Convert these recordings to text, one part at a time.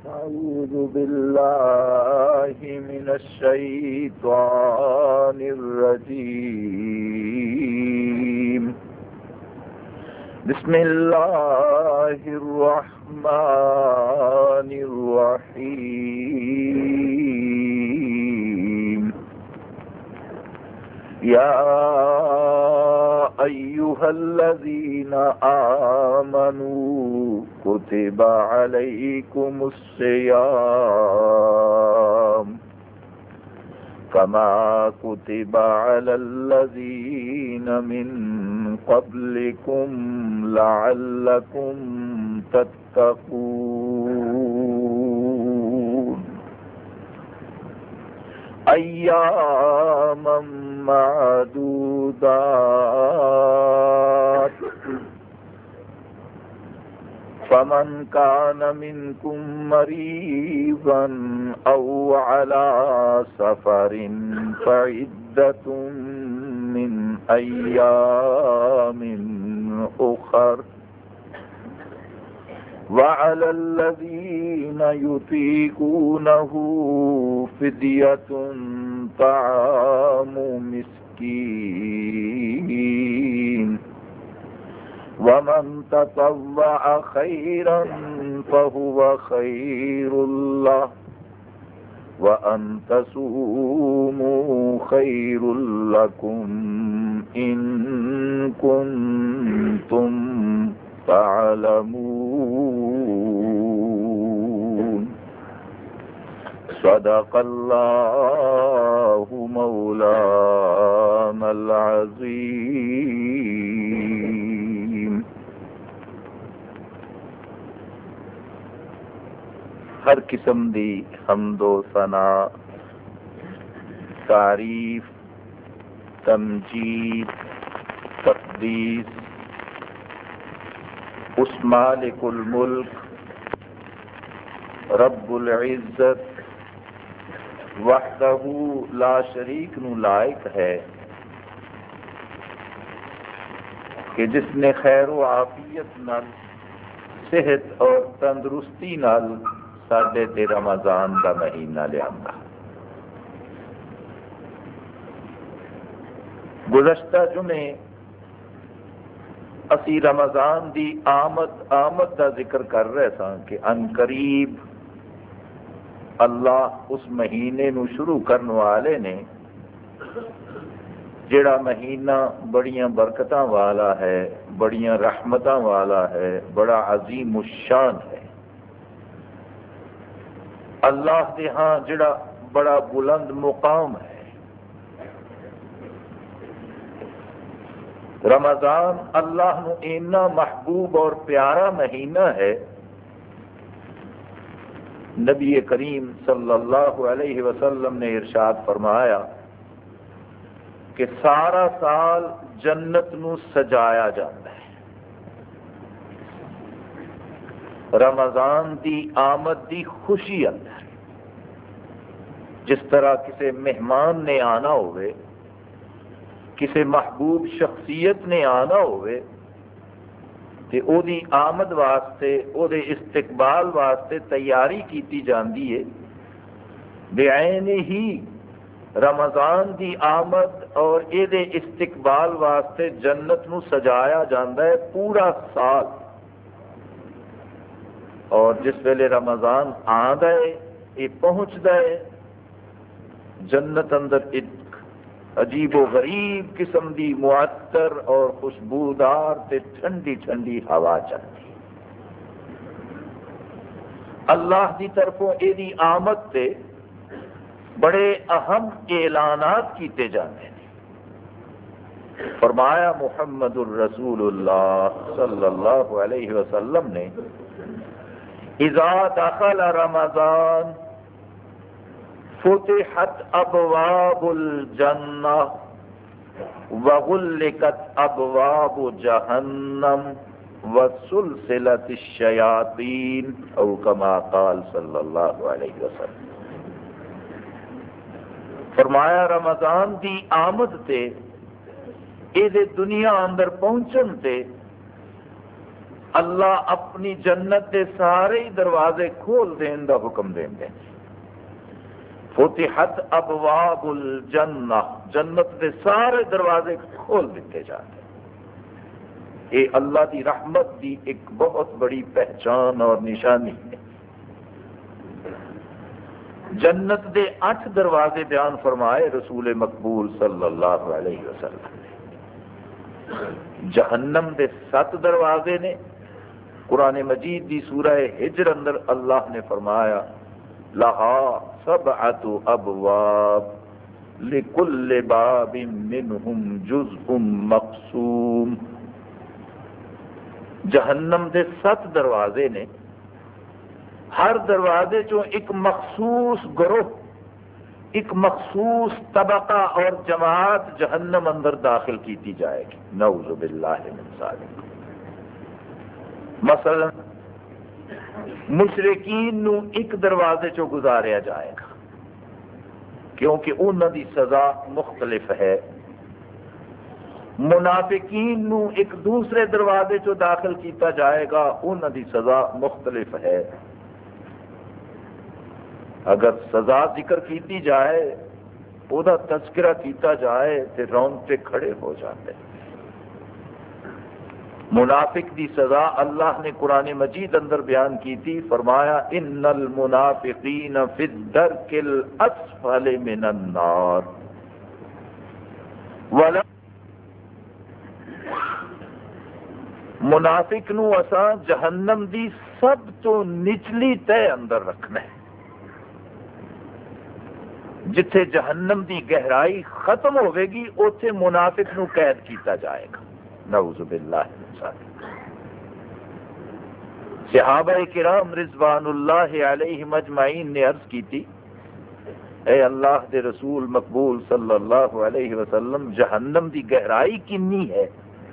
أعوذ بالله من الشيطان الرجيم بسم الله الرحمن الرحيم يا أيها الذين آمنوا كتب عليكم الصيام كما كتب على الذين من قبلكم لعلكم تتقون أياما معدودات فمن كان منكم مريضا أو على سفر فعدة من أيام أخر وعلى الذين يطيقونه فدية طعام مسكين ومن تطوع خيرا فهو خير له وأن تصوموا خير لكم إن كنتم تعلمون صدق الله مولانا العظيم. ہر قسم دی حمد و ثنا، تعریف، تمجید، تقدیس اس مالک الملک رب العزت وحدہ لا شریک نو لائق ہے کہ جس نے خیر و عافیت نال، صحت اور تندرستی نال ساڈے تے رمضان کا مہینہ لیاندا۔ گزشتہ جمعے اسی رمضان دی آمد کا ذکر کر رہے ساں کہ ان قریب اللہ اس مہینے نو شروع کرنے والے نے جڑا مہینہ بڑیاں برکتاں والا ہے، بڑیاں رحمتاں والا ہے، بڑا عظیم الشان ہے، اللہ دے ہاں جڑا بڑا بلند مقام ہے۔ رمضان اللہ نو اینا محبوب اور پیارا مہینہ ہے، نبی کریم صلی اللہ علیہ وسلم نے ارشاد فرمایا کہ سارا سال جنت نو سجایا جاتا ہے۔ رمضان دی آمد دی خوشی اندر جس طرح کسی مہمان نے آنا ہوئے، کسی محبوب شخصیت نے آنا ہوئے تے او دی آمد واسطے، او دے استقبال واسطے تیاری کیتی جاندی ہے، بعین ہی رمضان دی آمد اور اے دے استقبال واسطے جنت نو سجایا جاندا ہے پورا سال۔ اور جس ویلے رمضان آندا ہے، یہ پہنچدا ہے، جنت اندر ایک عجیب و غریب قسم دی معطر اور خوشبودار تے ٹھنڈی ٹھنڈی ہوا چلتی۔ اللہ دی طرفوں اے دی آمد تے بڑے اہم اعلانات کیتے جاتے ہیں۔ فرمایا محمد الرسول اللہ صلی اللہ علیہ وسلم نے، اذا دخل رمضان فتحت ابواب الجنہ وغلقت ابواب جہنم وسلسلت الشیاطین او کما قال صلی اللہ علیہ وسلم۔ فرمایا رمضان دی آمد تے اے دے دنیا اندر پہنچن تے اللہ اپنی جنت کے سارے دروازے کھول دین دا حکم دیں گے. فتحت ابواب الجنہ، جنت کے سارے دروازے کھول دیتے جاتے ہیں. یہ اللہ دی رحمت دی ایک بہت بڑی پہچان اور نشانی ہے. جنت دے 8 دروازے بیان فرمائے رسول مقبول صلی اللہ علیہ وسلم نے. جہنم دے 7 دروازے نے. قرآن مجید دی سورہ ہجر اندر اللہ نے فرمایا لہا 7 ابواب لکل باب منہم جزء مقسوم. جہنم دے 7 دروازے نے. ہر دروازے چوں ایک مخصوص گروہ، ایک مخصوص طبقہ اور جماعت جہنم اندر داخل کیتی جائے گی. نعوذ باللہ من ذالک. مثلا مشرکین نو ایک دروازے چوں گزاریا جائے گا کیونکہ انہاں دی سزا مختلف ہے. منافقین نو ایک دوسرے دروازے چوں داخل کیتا جائے گا، انہاں دی سزا مختلف ہے. اگر سزا ذکر کیتی جائے، وہ تذکرہ کیتا جائے تو رونگٹے کھڑے ہو جاتے ہیں. منافق دی سزا اللہ نے قرآن مجید اندر بیان کی تھی. فرمایا ان المنافقین فی الدرک الاسفل من النار منافق نو اساں جہنم دی سب تو نچلی تہ اندر رکھنا ہے. جتھے جہنم دی گہرائی ختم ہوے گی اوتھے منافق نو قید کیتا جائے گا. نعوذ باللہ من ذالک. صحابہ کرام رضوان اللہ علیہم اجمعین نے عرض کی تھی اے اللہ دے رسول مقبول صلی اللہ علیہ وسلم، جہنم دی گہرائی کنی ہے؟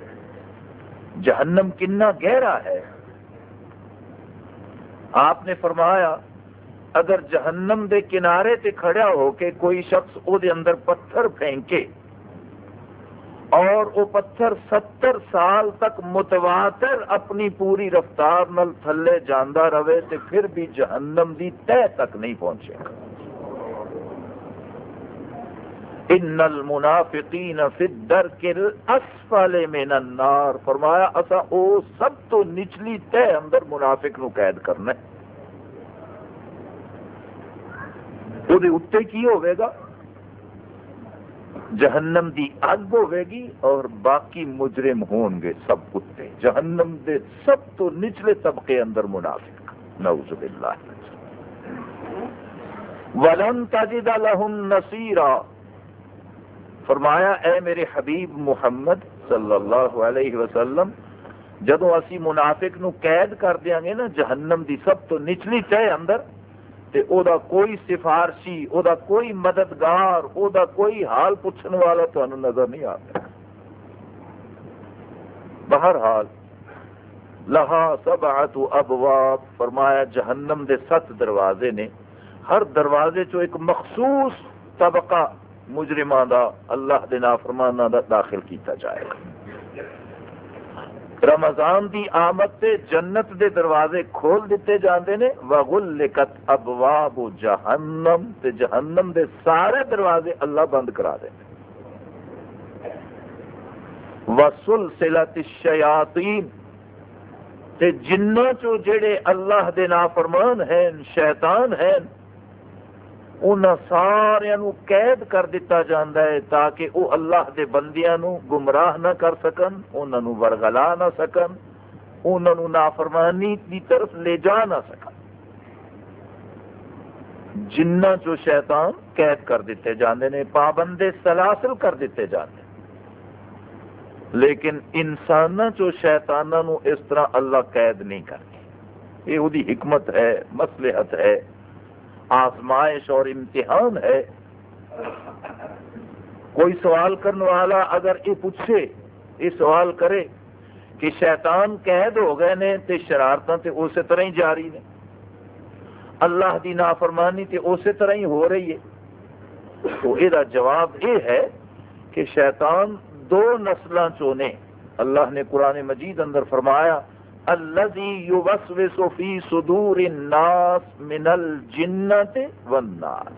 جہنم کنا گہرا ہے؟ آپ نے فرمایا اگر جہنم دے کنارے تے کھڑا ہو کے کوئی شخص او دے اندر پتھر پھینکے اور وہ پتھر 70 سال تک متواتر اپنی پوری رفتار نال تھلے جاندا رہے تے پھر بھی جہنم دی تہ تک نہیں پہنچے گا. ان المنافقین فی الدرک الاسفل من النار. فرمایا اسا او سب تو نچلی تہ اندر منافق نو قید کرنا ہے. وہ اتنے کی ہوئے گا؟ جہنم دی اگ ہوئے گی اور باقی مجرم ہون گے سب اتنے. جہنم دے سب تو نچلے طبقے اندر منافق. نعوذ باللہ. وَلَن تَجِدَ لَهُمْ نَصِيرًا. فرمایا اے میرے حبیب محمد صلی اللہ علیہ وسلم، جدوں اسی منافق نو قید کر دیاں گے نا جہنم دی سب تو نچلی تہ اندر، تے او دا کوئی سفارشی، او دا کوئی مددگار، او دا کوئی حال پوچھن والا تانوں نظر نہیں آتا. بہرحال لہا 7 ابواب. فرمایا جہنم دے 7 دروازے نے. ہر دروازے چو ایک مخصوص طبقہ مجرماں دا، اللہ دے نافرماناں دا داخل کیتا جائے گا. رمضان دی آمد تے جنت دے دروازے کھول دیتے جاندے نے. وغلقت ابواب جہنم. تے جہنم دے سارے دروازے اللہ بند کرا دے. وسلسلت الشیاطین. تے جنوں چو جڑے اللہ دے نافرمان ہیں، شیطان ہیں، انہاں سارے نو قید کر دیتا جاندا ہے تاکہ وہ اللہ دے بندیاں نو گمراہ نہ کر سکن، انہاں نو ورگلا نہ سکن، انہاں نو نافرمانی دی طرف لے جا نہ سکن. جنہ چو شیطان قید کر دیتے جاندے نے، پابندے سلاسل کر دیتے جاندے. لیکن انساناں چو شیطاناں نو اس طرح اللہ قید نہیں کرتے. یہ وہی حکمت ہے، مصلحت ہے، آزمائش اور امتحان ہے. کوئی سوال کرنے والا اگر یہ پوچھے، یہ سوال کرے کہ شیطان قید ہو گئے نے تے شرارتاں تے اسی طرح ہی جاری نے، اللہ دی نافرمانی تے اسی طرح ہی ہو رہی ہے، تو یہ جواب یہ ہے کہ شیطان 2 نسلاں چوں نے. اللہ نے قرآن مجید اندر فرمایا الذی یوسوس فی صدور الناس من الجنۃ والناس،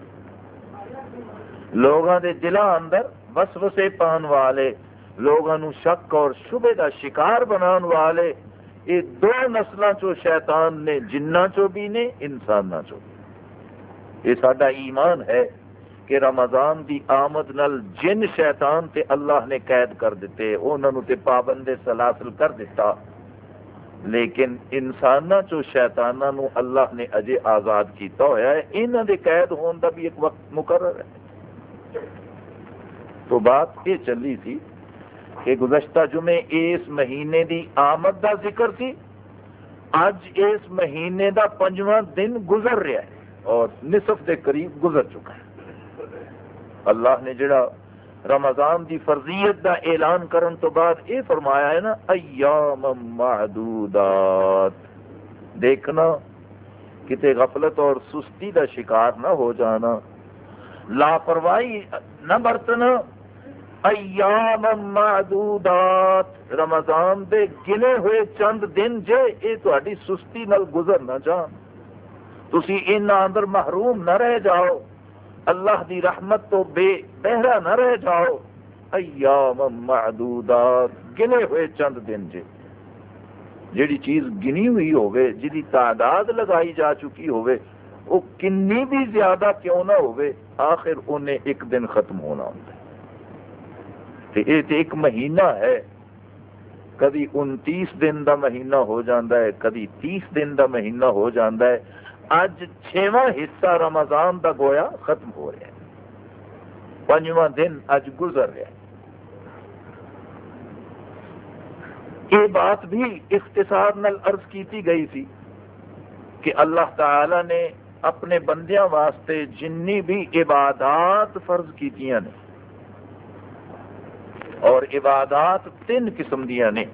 لوگاں دے دلاں اندر وسوسے پان والے، لوگاں نو شک اور شبے دا شکار بنان والے، یہ دو نسلاں چو شیطان نے، جناں چو بھی نے، انساناں چو بھی۔ یہ ساڈا ایمان ہے کہ رمضان دی آمد نال جن شیطان تے اللہ نے قید کر دیتے، انہاں نو تے پابند سلاسل کر دیتا، لیکن انساناں چو شیطاناں نو اللہ نے اجے آزاد کیتا ہویا ہے، انہاں دے قید ہون دا بھی ایک وقت مقرر ہے۔ تو بات یہ چلی تھی کہ گزشتہ جمعے اس مہینے دی آمد دا ذکر سی، اج اس مہینے دا 5واں دن گزر رہا ہے اور نصف دے قریب گزر چکا ہے۔ اللہ نے جڑا رمضان دی فرضیت دا اعلان کرن تو بعد یہ فرمایا ہے نا، ایام معدودات، دیکھنا کتے غفلت اور سستی دا شکار نہ ہو جانا، لاپرواہی نہ برتنا۔ ایام معدودات، رمضان دے گنے ہوئے چند دن جے یہ تہاڈی سستی نال گزر نہ جان، تسی انہاں اندر محروم نہ رہ جاؤ، اللہ دی رحمت تو بے بہرا نہ رہ جاؤ۔ ایام معدودات، گنے ہوئے چند دن جے، جیڑی چیز گنی ہوئی ہوئے، جی تعداد لگائی جا چکی ہوئے، وہ کنی بھی زیادہ کیوں نہ ہوئے، آخر انہیں ایک دن ختم ہونا ہوتا ہے۔ یہ تو ایک مہینہ ہے، کدی 29 دن دا مہینہ ہو جاندہ ہے، کدی 30 دن دا مہینہ ہو جاندہ ہے۔ اج 6واں حصہ رمضان دا گویا ختم ہو رہا ہے، 5واں دن اج گزر رہا ہے۔ یہ بات بھی اختصار نال عرض کیتی گئی تھی کہ اللہ تعالی نے اپنے بندیاں واسطے جنی بھی عبادات فرض کیتیاں نے، اور عبادات 3 قسم دیاں نے،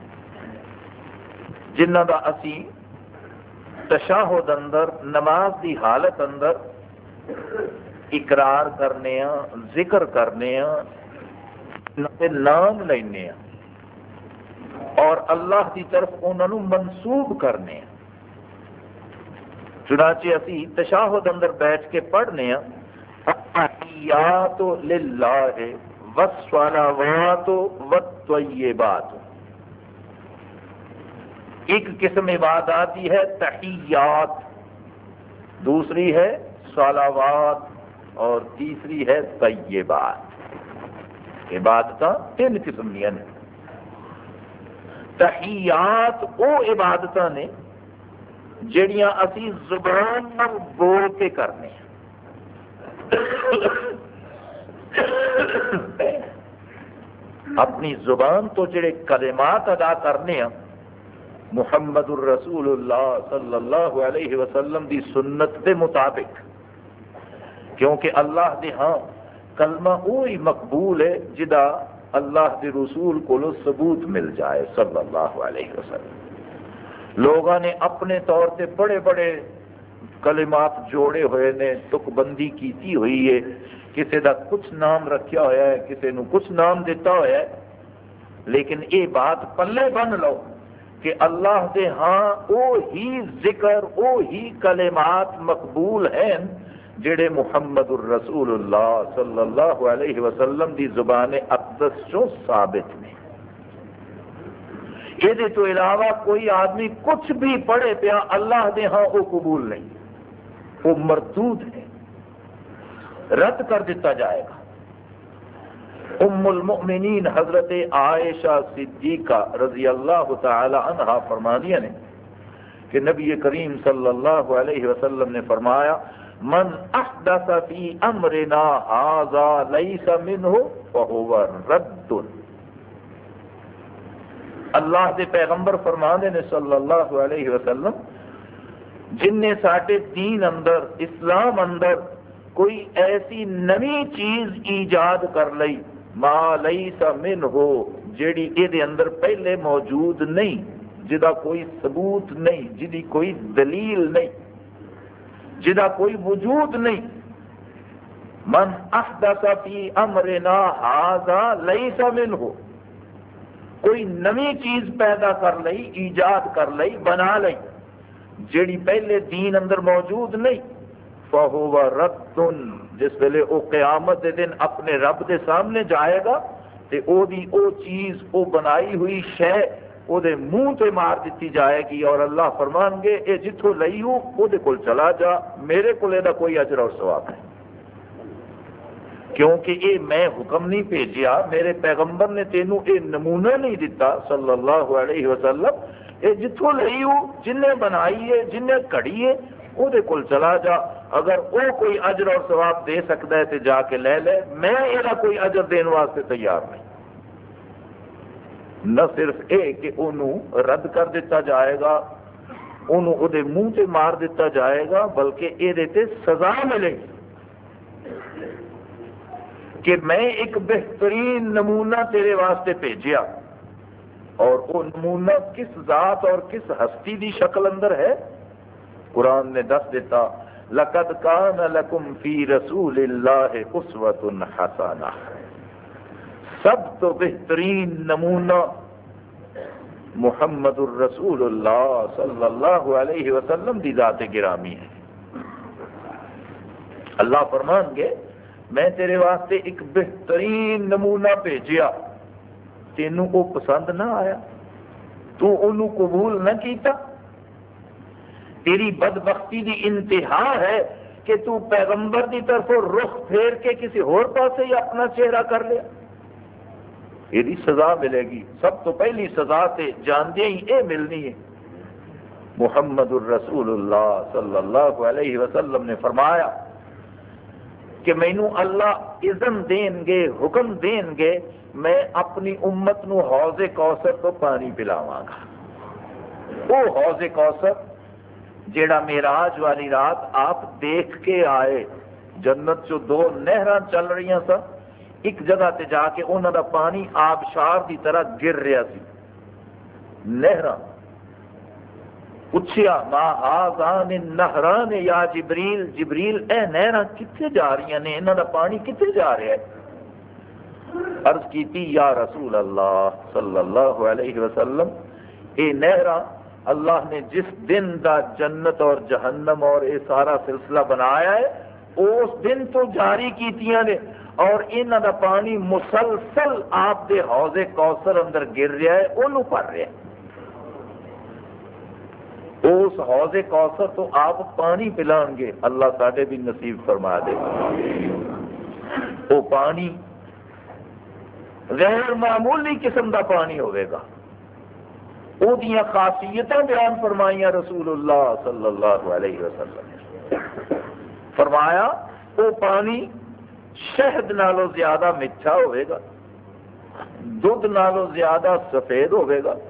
جنہ دا اسی تشہد اندر، نماز دی حالت اندر اقرار کرنے ہاں، ذکر کرنے ہاں، نام لینے ہاں، اور اللہ کی طرف انہوں منسوب کرنے ہیں۔ چنانچہ اسی تشہد اندر بیٹھ کے پڑھنے ہیں، التحیات للہ والصلوات والطیبات۔ ایک قسم عبادات ہی ہے تحیات، دوسری ہے صلوات، اور تیسری ہے طیبات۔ عبادت 3 قسم دیا نے۔ تحیات وہ عبادت نے جڑیاں اسی زبان نال بول کے کرنے ہیں، اپنی زبان تو جڑے کلمات ادا کرنے ہیں محمد الرسول اللہ صلی اللہ علیہ وسلم دی سنت دے مطابق، کیونکہ اللہ دے ہاں کلمہ وہی مقبول ہے جدا اللہ دے رسول کو ثبوت مل جائے صلی اللہ علیہ وسلم۔ لوگوں نے اپنے طور سے بڑے بڑے کلمات جوڑے ہوئے نے، تک بندی کیتی ہوئی ہے، کسی دا کچھ نام رکھیا ہوا ہے، کسی نو کچھ نام دیتا ہوا ہے، لیکن یہ بات پلے بن لو کہ اللہ دے ہاں وہی ذکر، وہی کلمات مقبول ہیں جڑے محمد الرسول اللہ صلی اللہ علیہ وسلم دی زبان اقدس چوں ثابت نے۔ یہ تو علاوہ کوئی آدمی کچھ بھی پڑھے پیا اللہ دے ہاں وہ قبول نہیں، وہ مردود ہے، رد کر دیتا جائے گا۔ ام المؤمنین حضرت عائشہ صدیقہ رضی اللہ تعالی عنہا فرمانیہ نے کہ نبی کریم صلی اللہ علیہ وسلم نے فرمایا، من احدث فی امرنا ھذا لیس منہ فہو رد۔ اللہ دے پیغمبر فرماندے نے صلی اللہ علیہ وسلم، جن نے ساڈے دین اندر، اسلام اندر کوئی ایسی نئی چیز ایجاد کر لئی ما لیس منہ، جیڑی یہ اندر پہلے موجود نہیں، جدا کوئی ثبوت نہیں، جدی کوئی دلیل نہیں، جدا کوئی وجود نہیں، من احدث فی امرنا ھذا لیس منہ، کوئی نئی چیز پیدا کر لئی، ایجاد کر لئی، بنا لئی جیڑی پہلے دین اندر موجود نہیں، فَهُوَ رَدٌّ، جس ویلے وہ قیامت دے دن اپنے رب دے سامنے جائے گا تے او دی او چیز، او بنائی ہوئی شے او دے منہ تے مار دیتی جائے گی، اور اللہ فرمان گے اے جتھوں لئی ہو او دے کول چلا جا، میرے کول اے دا کوئی اجر اور ثواب نہیں، کیونکہ اے میں حکم نہیں بھیجیا، میرے پیغمبر نے تینوں اے نمونہ نہیں دیتا صلی اللہ علیہ وسلم، اے جتھوں لئی ہو، جنہیں بنائی ہے، جنہیں کڑی ہے، او دے کول چلا جا، اگر او کوئی اجر اور ثواب دے سکتا ہے تو جا کے لے لے، میں یہ کوئی اجر دین واسطے تیار نہیں۔ نہ صرف اے کہ انہوں رد کر دیتا جائے گا، انہوں او دے منہ تے مار دیتا جائے گا، بلکہ اے دیتے سزا ملے گی کہ میں ایک بہترین نمونہ تیرے واسطے بھیجیا، اور وہ نمونہ کس ذات اور کس ہستی دی شکل اندر ہے؟ قرآن نے دس دیتا، لَقَدْ كَانَ لَكُمْ فِي رَسُولِ اللَّهِ أُسْوَةٌ حَسَنَةٌ، سب تو بہترین نمونہ محمد الرسول اللہ صلی اللہ علیہ وسلم دی ذات گرامی ہے۔ اللہ فرمان گے میں تیرے واسطے ایک بہترین نمونہ بھیجیا، تینوں کو پسند نہ آیا، تو انہوں قبول نہ کیتا، تیری بدبختی دی انتہا ہے کہ تو پیغمبر دی طرف رخ پھیر کے کسی اور پاسے ہی اپنا چہرہ کر لیا، یہ سزا ملے گی۔ سب تو پہلی سزا تے جاندے ہی اے ملنی ہے۔ محمد الرسول اللہ صلی اللہ علیہ وسلم نے فرمایا کہ مینوں اللہ اذن دین گے، حکم دین گے، میں اپنی امت نو حوض کوثر تو پانی پلاواں گا۔ وہ حوض کوثر جیڑا معراج والی رات آپ دیکھ کے آئے، جنت چو دو نہراں چل رہی سن، ایک جگہ تے جا کے انہاں دا پانی آبشار دی طرح گر رہا سی، نہراں پوچھیا ما ہاذان النہران یا جبریل، جبریل اے نہراں کتنے جا رہی ہیں، انہاں دا پانی کتنے جا رہا ہے؟ عرض کیتی یا رسول اللہ صلی اللہ علیہ وسلم، اے نہراں اللہ نے جس دن دا جنت اور جہنم اور یہ سارا سلسلہ بنایا ہے اس دن تو جاری کیتیاں نے، اور انہاں دا پانی مسلسل آپ دے حوض کوثر اندر گر رہا ہے، انہوں پڑ رہا ہے۔ اس حوض کوثر تو آپ پانی پلان گے، اللہ ساڈے بھی نصیب فرما دے۔ وہ پانی غیر معمولی قسم دا پانی ہوئے گا، وہ دیاں خاصیتاں بیان فرمائیاں رسول اللہ صلی اللہ علیہ وسلم نے۔ فرمایا وہ پانی شہد نالوں زیادہ میٹھا ہوئے گا، دودھ نالوں زیادہ سفید ہوئے گا،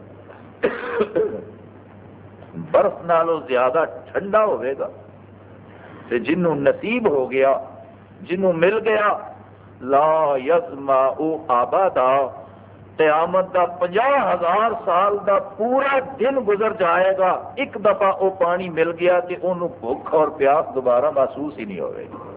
برف نالوں زیادہ ٹھنڈا ہوئے گا، تے جنوں نصیب ہو گیا، جنوں مل گیا، لا یظمأ ابدا، قیامت دا 50,000 سال دا پورا دن گزر جائے گا، ایک دفعہ وہ پانی مل گیا کہ انہوں بھوک اور پیاس دوبارہ محسوس ہی نہیں ہوئے گی۔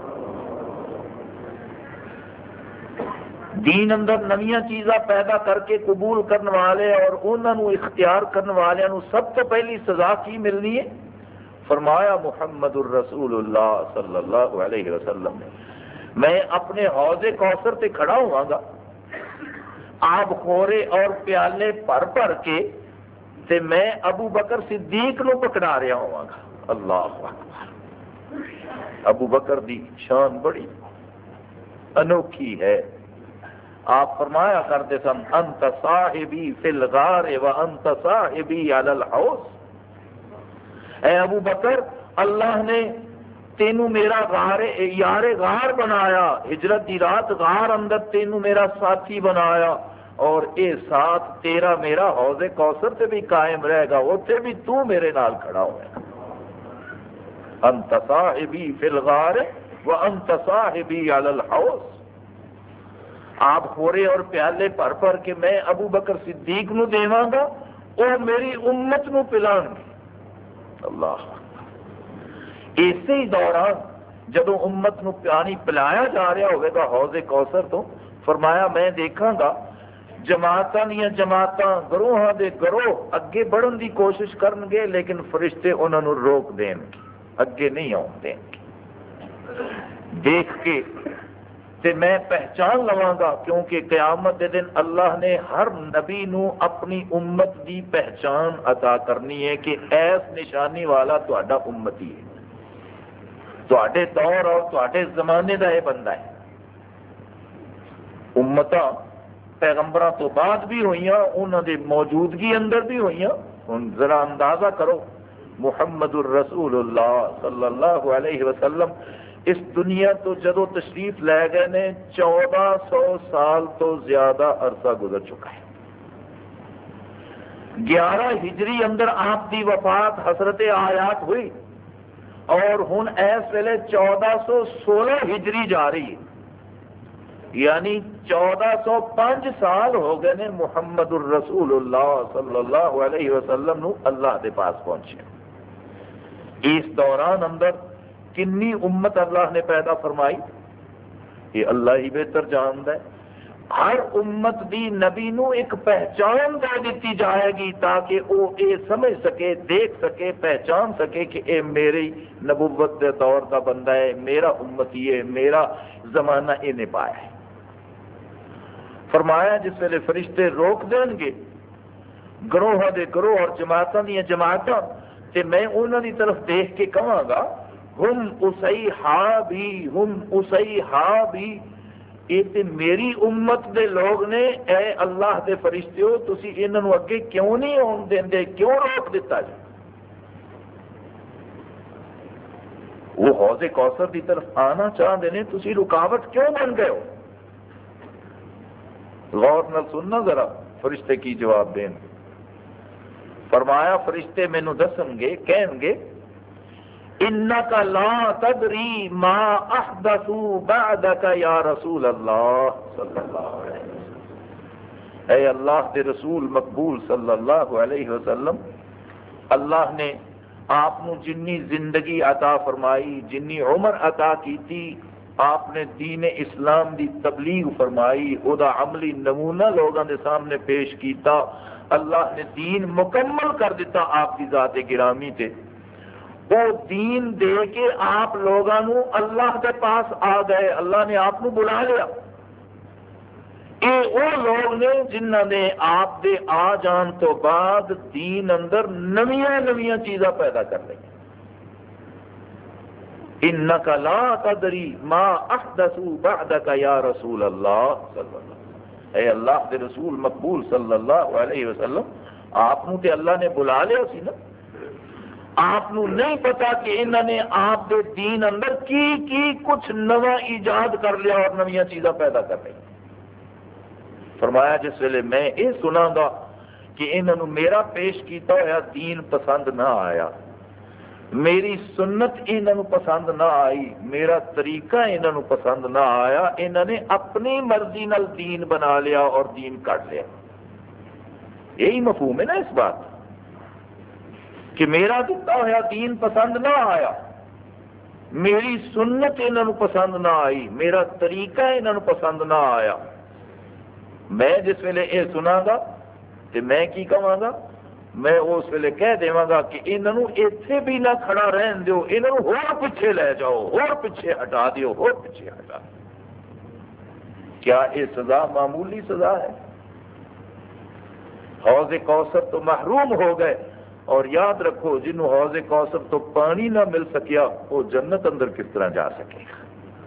دین اندر نویاں چیزاں پیدا کر کے قبول کرنے والے اور انہوں اختیار کرنے والے سب تو پہلی سزا کی ملنی ہے؟ فرمایا محمد الرسول اللہ صلی اللہ علیہ وسلم نے، میں اپنے حوض کوثر تے کھڑا ہوا گا، آپ خورے اور پیالے بھر بھر کے تے میں ابو بکر صدیق نو پکڑا رہا ہوا گا۔ اللہ اکبر، ابو بکر دی شان بڑی انوکھی ہے۔ آپ فرمایا کرتے سن انت صاحبی فی الغار وانت صاحبی علی الحوض، اے ابو بکر اللہ نے تینوں میرا یار غار بنایا، ہجرت دی رات غار اندر تینوں میرا ساتھی بنایا، اور اے ساتھ تیرا میرا حوض کوثر سے بھی قائم رہے گا، اوتھے بھی تو میرے نال کھڑا ہوئے گا۔ انت صاحبی فی الغار وانت صاحبی علی الحوض، آپ خورے اور پیالے بھر بھر کے میں ابو بکر صدیق نو دیواں گا، اور میری امت نو پلان گے۔ اللہ اسی دوران جدو امت نو پانی پلایا جا رہا ہوئے گا حوض کوثر تو، فرمایا میں دیکھاں گا جماعتاں دیا جماعتاں گروہاں دے گروہ اگے بڑھن دی کوشش کرن گے، لیکن فرشتے انہاں نوں روک دین گے، اگے نہیں آن دیں گے۔ دیکھ کے تے میں پہچان لواں گا، کیونکہ قیامت دے دن اللہ نے ہر نبی نو اپنی امت دی پہچان عطا کرنی ہے کہ ایس نشانی والا تہاڈا امتی ہے، تہاڈے دور اور تہاڈے زمانے دا یہ بندہ ہے۔ امتاں پیغمبراں تو بعد بھی ہوئیاں، انہاں دی موجودگی اندر بھی ہوئیاں۔ ہن ذرا اندازہ کرو، محمد الرسول اللہ صلی اللہ علیہ وسلم اس دنیا تو جدو تشریف لے گئے نے 1400 سال تو زیادہ عرصہ گزر چکا ہے۔ 11 ہجری اندر آپ کی وفات حضرت آیات ہوئی، اور ہن اس ویلے 1416 ہجری جا رہی ہے، یعنی 1405 سال ہو گئے نے محمد الرسول اللہ صلی اللہ علیہ وسلم نو اللہ دے پاس پہنچے۔ اس دوران اندر کنی امت اللہ نے پیدا فرمائی، یہ اللہ ہی بہتر جانتا ہے۔ ہر امت دی نبی نو ایک پہچان دے دیتی جائے گی تاکہ وہ یہ سمجھ سکے، دیکھ سکے، پہچان سکے کہ اے میری نبوت دے دور کا بندہ ہے، میرا امتی ہے، میرا زمانہ انہیں پایا ہے۔ فرمایا جس ویلے فرشتے روک دیں گے گروہ دے گروہ اور جماعتاں دیا جماعتاں، تے میں انہاں دی طرف دیکھ کے کہاں گا ہم اصیحابی، ہم اصیحابی، یہ تے میری امت دے لوگ نے، اے اللہ دے فرشتیو تسی انہاں نوں اگے کیوں نہیں آن دیندے، کیوں روک دیتا جی؟ وہ حوض کوثر دی طرف آنا چاہتے ہیں، تسی رکاوٹ کیوں بن گئے ہو؟ غور نال سننا ذرا فرشتے کی جواب دیں گے۔ فرمایا فرشتے مینوں دسن گے، کہیں گے انک لا تدری ما احدثوا بعدک یا رسول اللہ صلی اللہ علیہ وسلم۔ اے اللہ دے رسول مقبول صلی اللہ علیہ وسلم، اللہ نے آپ نو جنی زندگی عطا فرمائی، جنی عمر عطا کیتی، آپ نے دین اسلام دی تبلیغ فرمائی، او دا عملی نمونہ لوگوں دے سامنے پیش کیتا، اللہ نے دین مکمل کر دیتا آپ کی ذات گرامی تے۔ وہ دین دے کے آپ لوگوں اللہ کے پاس آ گئے، اللہ نے آپ کو بلا لیا۔ یہ وہ لوگ نے جنہوں نے آپ دے آ جان تو بعد دین اندر نویاں نویاں چیزاں پیدا کر لی۔ انک لا تدری ما احدثوا بعدک یا رسول اللہ صلی اللہ علیہ وسلم۔ اے اللہ دے رسول مقبول صلی اللہ علیہ وسلم، آپ تے اللہ نے بلا لیا سی نا، آپ نو نہیں پتا کہ انہوں نے آپ دے دین اندر کی کچھ نواں ایجاد کر لیا اور نویاں چیزاں پیدا کر لی۔ فرمایا جس ویلے میں یہ سنا گا کہ انہوں نے میرا پیش کیتا ہوا دین پسند نہ آیا، میری سنت انہوں نے پسند نہ آئی، میرا طریقہ انہوں نے پسند نہ آیا، انہوں نے اپنی مرضی نال دین بنا لیا اور دین کٹ لیا۔ یہی مفہوم ہے نا اس بات کہ میرا دتا ہوا دین پسند نہ آیا، میری سنت انہوں نے پسند نہ آئی، میرا طریقہ انہوں نے پسند نہ آیا۔ میں جس ویلے یہ سنا گا تو میں کی کہاں گا؟ میں اس ویلے کہہ دیواں گا کہ انہوں نے اتنے بھی نہ کھڑا رہن دیو، انہوں نے ہور پیچھے لے جاؤ، ہور پیچھے ہٹا دیو، ہور پیچھے ہٹا دیو۔ کیا یہ سزا معمولی سزا ہے؟ حوض کوثر تو محروم ہو گئے، اور یاد رکھو جنہوں حوض کوثر تو پانی نہ مل سکیا وہ جنت اندر کس طرح جا سکے گا؟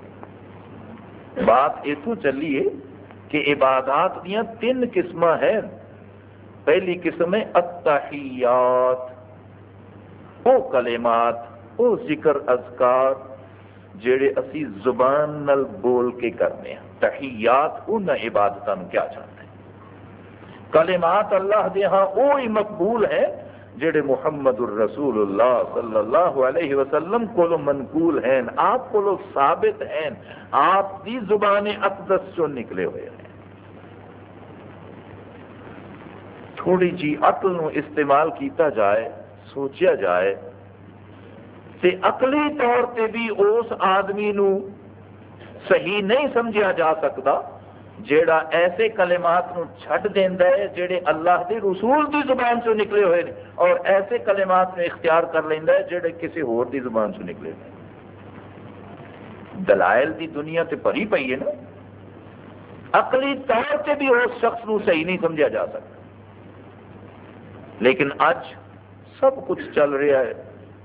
بات اتو چلی ہے کہ عبادات دیا 3 قسم ہیں۔ پہلی قسم ہے التحیات، وہ کلمات، وہ ذکر اذکار جڑے اسی زبان نل بول کے کرنے ہیں۔ تحیات ان عبادتوں کیا چاہتے ہیں؟ کلمات اللہ دے ہاں وہی مقبول ہیں جڑے محمد الرسول اللہ صلی اللہ علیہ وسلم کو منقول ہیں، آپ کو ثابت ہیں، آپ کی زبان اقدس چوں نکلے ہوئے ہیں۔ تھوڑی جی عقل نو استعمال کیتا جائے، سوچیا جائے تے عقلی طور تے بھی اس آدمی نو صحیح نہیں سمجھا جا سکتا جیڑا ایسے کلمات نو چھڈ دیندا ہے جڑے اللہ دے رسول دی زبان چوں نکلے ہوئے نے، اور ایسے کلمات نو اختیار کر لیندا ہے جڑے کسی ہور دی زبان چوں نکلے ہوئے۔ دلائل دی دنیا تے بھری پئی ہے نا، عقلی طور سے بھی اس شخص نو صحیح نہیں سمجھا جا سکتا، لیکن اج سب کچھ چل رہا ہے۔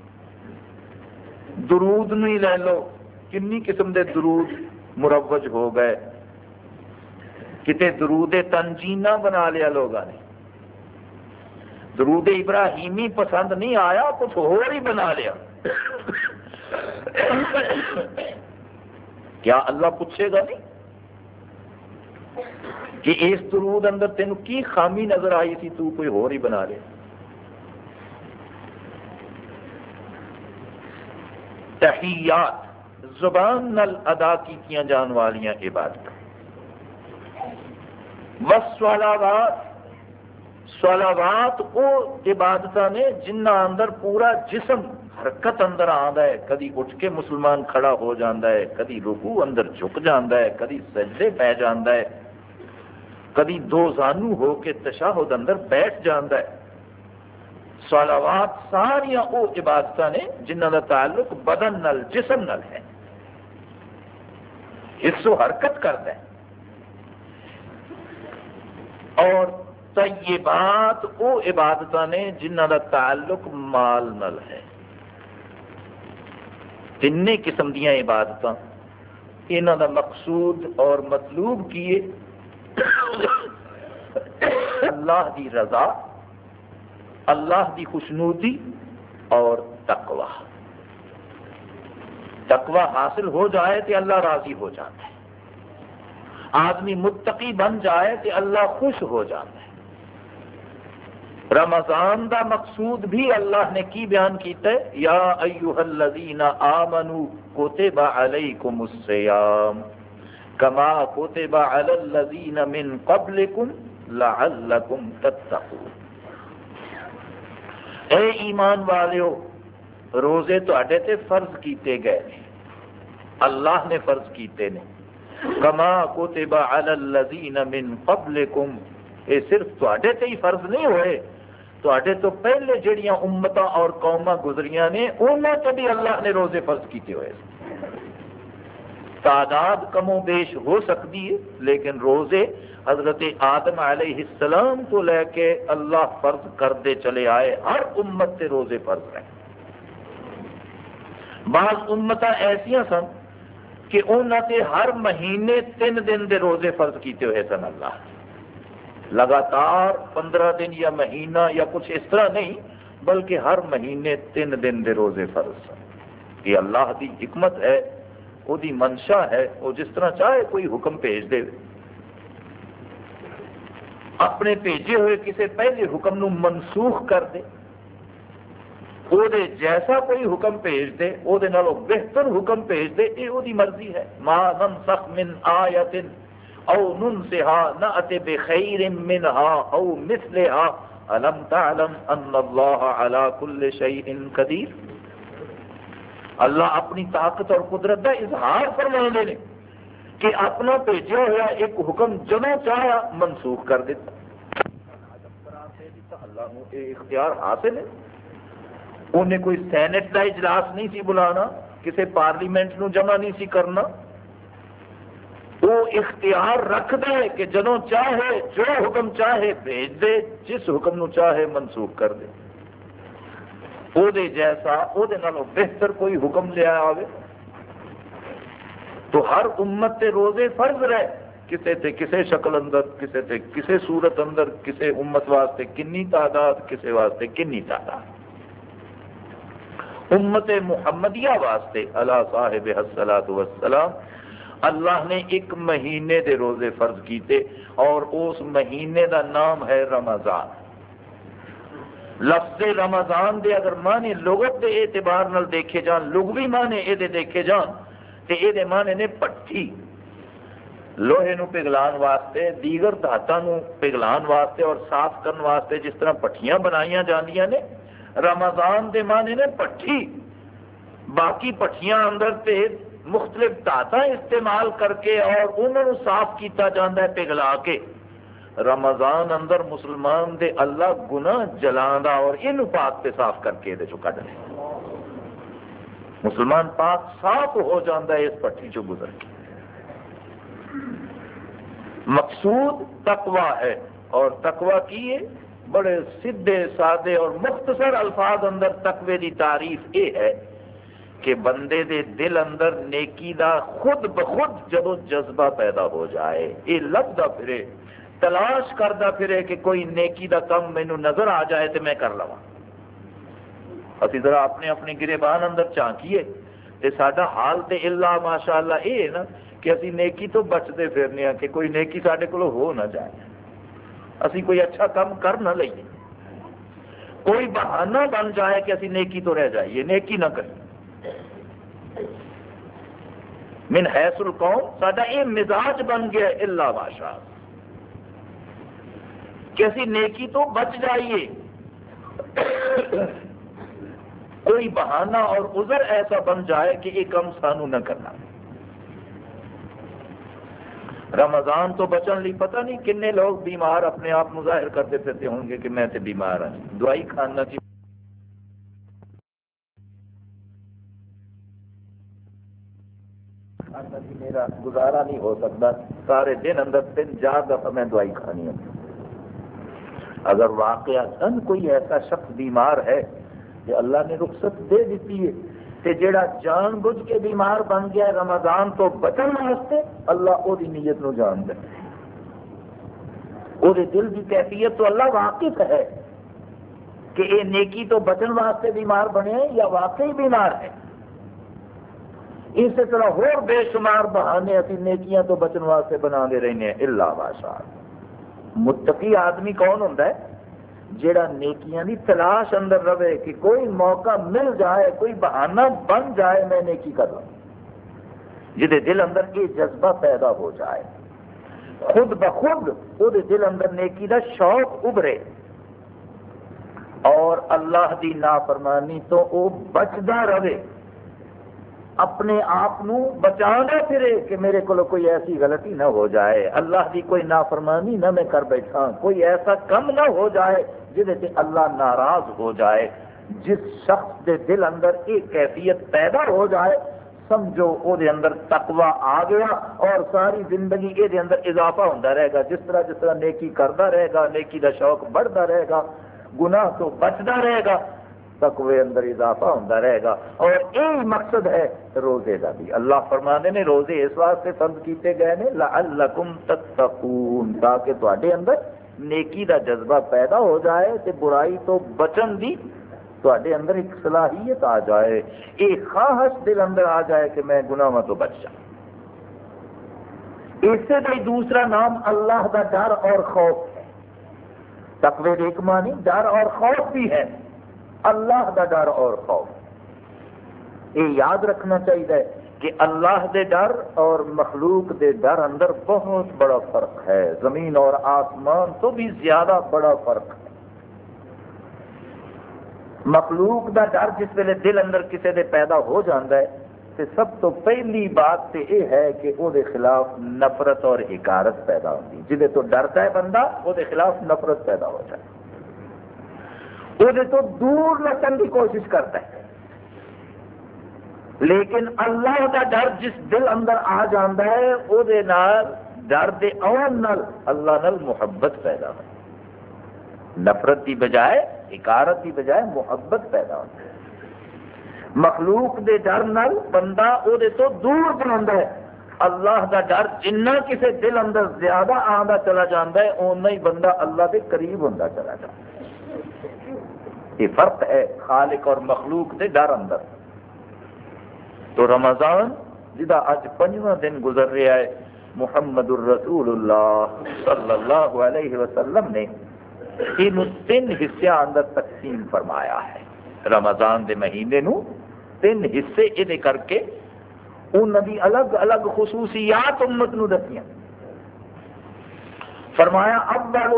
درود نہیں لے لو، کنی قسم دے درود مروج ہو گئے، کتے درود تنجینا بنا لیا لوگوں نے، درود ابراہیمی پسند نہیں آیا کچھ اور ہی بنا لیا۔ کیا اللہ پوچھے گا نہیں کہ اس درود اندر تینوں کی خامی نظر آئی تھی، تو کوئی اور ہی بنا لیا۔ تحیات زبان نال ادا کیتیاں جان والیاں عبادت، والصلوات صلوات وہ عبادت نے جنہ اندر پورا جسم حرکت اندر آندا ہے، کدی اٹھ کے مسلمان کھڑا ہو جاندا ہے، کدی رکوع اندر جھک جاندا ہے، کدی سجدے پہ جاندا ہے، کدی دو زانو ہو کے تشہد اندر بیٹھ جاندا ہے۔ صلوات ساریاں وہ عبادت نے جنہ کا تعلق بدن نال جسم نال ہے، حص و حرکت کرتا ہے۔ اور طیبات وہ عبادت نے جنہ کا تعلق مال نال ہے۔ تین قسم دیاں عبادت، انہاں دا مقصود اور مطلوب کیے اللہ دی رضا، اللہ دی خوشنودی اور تقوی۔ تقوی حاصل ہو جائے تو اللہ راضی ہو جاتا ہے، آدمی متقی بن جائے تو اللہ خوش ہو جاتا ہے۔ رمضان دا مقصود بھی اللہ نے کی بیان کیتا ہے، یا ایھا الذین آمنوا کتب علیکم الصیام کما کتب علی الذین من قبلکم لعلکم تتقون۔ اے ایمان والیو، روزے تواڈے تے فرض کیتے گئے نے، اللہ نے فرض کیتے نے۔ کما کتب علی الذین من قبلکم، یہ صرف تواڈے تے ہی فرض نہیں ہوئے، تواڈے تو پہلے جڑیاں امتاں اور قوماں گزریاں نے انہاں تے بھی اللہ نے روزے فرض کیتے ہوئے۔ تعداد کم و بیش ہو سکتی ہے، لیکن روزے حضرت آدم علیہ السلام کو لے کے اللہ فرض کرتے چلے آئے، ہر امت سے روزے فرض رہے۔ بعض امتاں ایسیاں سن کہ انہاں تے ہر مہینے 3 دن دے روزے فرض کیتے ہوئے سن اللہ، لگاتار 15 دن یا مہینہ یا کچھ اس طرح نہیں، بلکہ ہر مہینے 3 دن دے روزے فرض سن۔ یہ اللہ دی حکمت ہے، وہ دی منشا ہے، وہ جس طرح چاہے کوئی حکم بھیج دے، اپنے بھیجے ہوئے کسی پہلے حکم نو منسوخ کر دے، وہ دے جیسا کوئی حکم بھیج دے، وہ دے نالوں بہتر حکم بھیج دے، یہ وہ دی مرضی ہے۔ ما ننسخ من آیت او ننسها نأت بخیر منها او مثلها الم تعلم ان اللہ علی کل شیء قدیر۔ اللہ اپنی طاقت اور قدرت کا اظہار فرمانے نے کہ اپنا بھیجا ہوا ایک حکم جدوں چاہا منسوخ کر دیتا۔ اللہ کو یہ اختیار حاصل ہے، انہیں کوئی سینٹ کا اجلاس نہیں سی بلانا، کسی پارلیمنٹ نو جمع نہیں سی کرنا، وہ اختیار رکھ دے کہ جدوں چاہے جو حکم چاہے بھیج دے، جس حکم نو چاہے منسوخ کر دے۔ او دے جیسا او دے نالوں بہتر کوئی حکم لیا آوے تو ہر امت تے روزے فرض رہے، کسے تے کسے شکل اندر، کسے تے کسے صورت اندر، کسے امت واسطے کنی تعداد، کسے واسطے کنی تعداد۔ امت محمدیہ واسطے علی صاحب الصلاۃ والسلام اللہ نے 1 مہینے دے روزے فرض کیتے، اور اس مہینے دا نام ہے رمضان۔ لفظ رمضان دے اگر معنی لغت دے اعتبار نال دیکھے جان، لغوی معنی اے دے دیکھے جان تے اے دے معنی نے پٹھی، لوہے نو پگھلان واسطے، دیگر دھاتاں نو پگھلان واسطے اور صاف کرن واسطے جس طرح پٹھیاں بنائیاں جاندیاں نے، رمضان دے معنی نے پٹھی۔ باقی پٹھیاں اندر تے مختلف دھاتاں استعمال کر کے اور انہوں نے صاف کیتا جاتا ہے پگھلا کے. رمضان اندر مسلمان دے اللہ گناہ جلاندا اور ان پاک تے صاف کر کے دے چو کڈ دے. مسلمان پاک صاف ہو جاتا ہے اس پٹھی چو گزر کے. مقصود تقوی ہے، اور تقوی کی ہے بڑے سیدھے سادے اور مختصر الفاظ اندر تقوی دی تعریف یہ ہے کہ بندے دے دل اندر نیکی دا خود بخود جدو جذبہ پیدا ہو جائے، یہ لبدا پھرے، تلاش کردا پھرے کہ کوئی نیکی دا کم مینوں نظر آ جائے تو میں کر لواں. اسی ذرا اپنے اپنے گریبان اندر جھانکیے تے ساڈا حال تے اللہ ماشاءاللہ یہ ہے نا کہ اسی نیکی تو بچتے پھرنے ہیں کہ کوئی نیکی ساڈے کولوں ہو نہ جائے، اسی کوئی اچھا کام کر نہ لئیے، کوئی بہانہ بن جائے کہ اسی نیکی تو رہ جائیے، نیکی نہ کریں. من حیث القوم ساڈا یہ مزاج بن گیا اللہ ماشاء کہ اسی نیکی تو بچ جائیے، کوئی بہانہ اور عذر ایسا بن جائے کہ یہ کم سانو نہ کرنا. رمضان تو بچن لی پتہ نہیں کنے لوگ بیمار اپنے آپ ظاہر کرتے پھرتے ہوں گے کہ میں تے بیمار ہوں، دوائی کھانا چاہیے. میرا گزارا نہیں ہو سکتا، سارے دن اندر 3-4 دفعہ میں دوائی کھانی ہے. اگر واقعہ کوئی ایسا شخص بیمار ہے کہ اللہ نے رخصت دے دیتی ہے کہ جڑا جان بوجھ کے بیمار بن گیا ہے رمضان تو بچن واسطے، اللہ وہ نیت نو جان دے، وہ دل کی کیفیت تو اللہ واقف ہے کہ یہ نیکی تو بچن واسطے بیمار بنے یا واقعی بیمار ہے. اسی طرح اور بے شمار بہانے اسی نیکیاں تو بچن واسطے بنا دے رہے ہیں. اللہ باشا متقی آدمی کون ہوتا ہے؟ جیڑا نیکیاں دی تلاش اندر رہے کہ کوئی موقع مل جائے، کوئی بہانہ بن جائے میں نیکی کر لوں، جہدے دل اندر یہ جذبہ پیدا ہو جائے، خود بخود وہ دل اندر نیکی دا شوق ابھرے اور اللہ دی نافرمانی تو وہ بچدا رہے، اپنے آپ بچانا پھرے کہ میرے کو کوئی ایسی غلطی نہ ہو جائے، اللہ دی کوئی نافرمانی نہ میں کر بیٹھا، کوئی ایسا کم نہ ہو جائے جہدے سے اللہ ناراض ہو جائے. جس شخص دے دل اندر ایک کیفیت پیدا ہو جائے سمجھو او دے اندر تقوی آ گیا اور ساری زندگی یہ اندر اضافہ ہوتا رہے گا. جس طرح نیکی کرتا رہے گا، نیکی دا شوق بڑھتا رہے گا، گناہ تو بچتا رہے گا، تقوی اندر اضافہ ہوتا رہے گا. اور یہی مقصد ہے روزے کا بھی. اللہ فرمانے نے روزے اس واسطے فرض کیتے گئے نے لعلکم تتقون، تاکہ تواڈے اندر نیکی دا جذبہ پیدا ہو جائے تے برائی تو بچن دی تواڈے اندر ایک صلاحیت آ جائے، ایک خواہش دل اندر آ جائے کہ میں گناہاں تو بچ جاؤں. اس سے بھی دوسرا نام اللہ دا ڈر اور خوف ہے. تقوی ایک معنی ڈر اور خوف بھی ہے، اللہ دا ڈر اور خوف. یہ یاد رکھنا چاہیے کہ اللہ دے ڈر اور مخلوق دے ڈر اندر بہت بڑا فرق ہے، زمین اور آسمان تو بھی زیادہ بڑا فرق ہے. مخلوق دا ڈر جس ویلے دل اندر کسی دے پیدا ہو جاتا ہے تو سب تو پہلی بات تو یہ ہے کہ وہ دے خلاف نفرت اور حکارت پیدا ہوتی. جہے تو ڈرتا ہے بندہ وہ دے خلاف نفرت پیدا ہو جائے، وہ تو دور لٹن کی کوشش کرتا ہے. لیکن اللہ کا ڈر جس دل اندر آ جاتا ہے وہ ڈر دے آن نال اللہ نال محبت پیدا ہو، نفرت کی بجائے حکارت کی بجائے محبت پیدا ہوتی ہے. مخلوق دے ڈر نال بندہ وہ تو دور بنا ہے. اللہ کا ڈر جنہ کسی دل اندر زیادہ آندا چلا جاتا ہے اُنہ ہی بندہ اللہ کے قریب ہوتا چلا جاتا ہے. یہ فرق ہے خالق اور مخلوق دے ڈر اندر. تو رمضان جدا اج 5واں دن گزر رہا ہے، محمد الرسول اللہ صلی اللہ علیہ وسلم نے یہ 3 حصوں اندر تقسیم فرمایا ہے. رمضان دے مہینے نو 3 حصے یہ کر کے انہوں کی الگ الگ خصوصیات امت نو دسیاں. فرمایا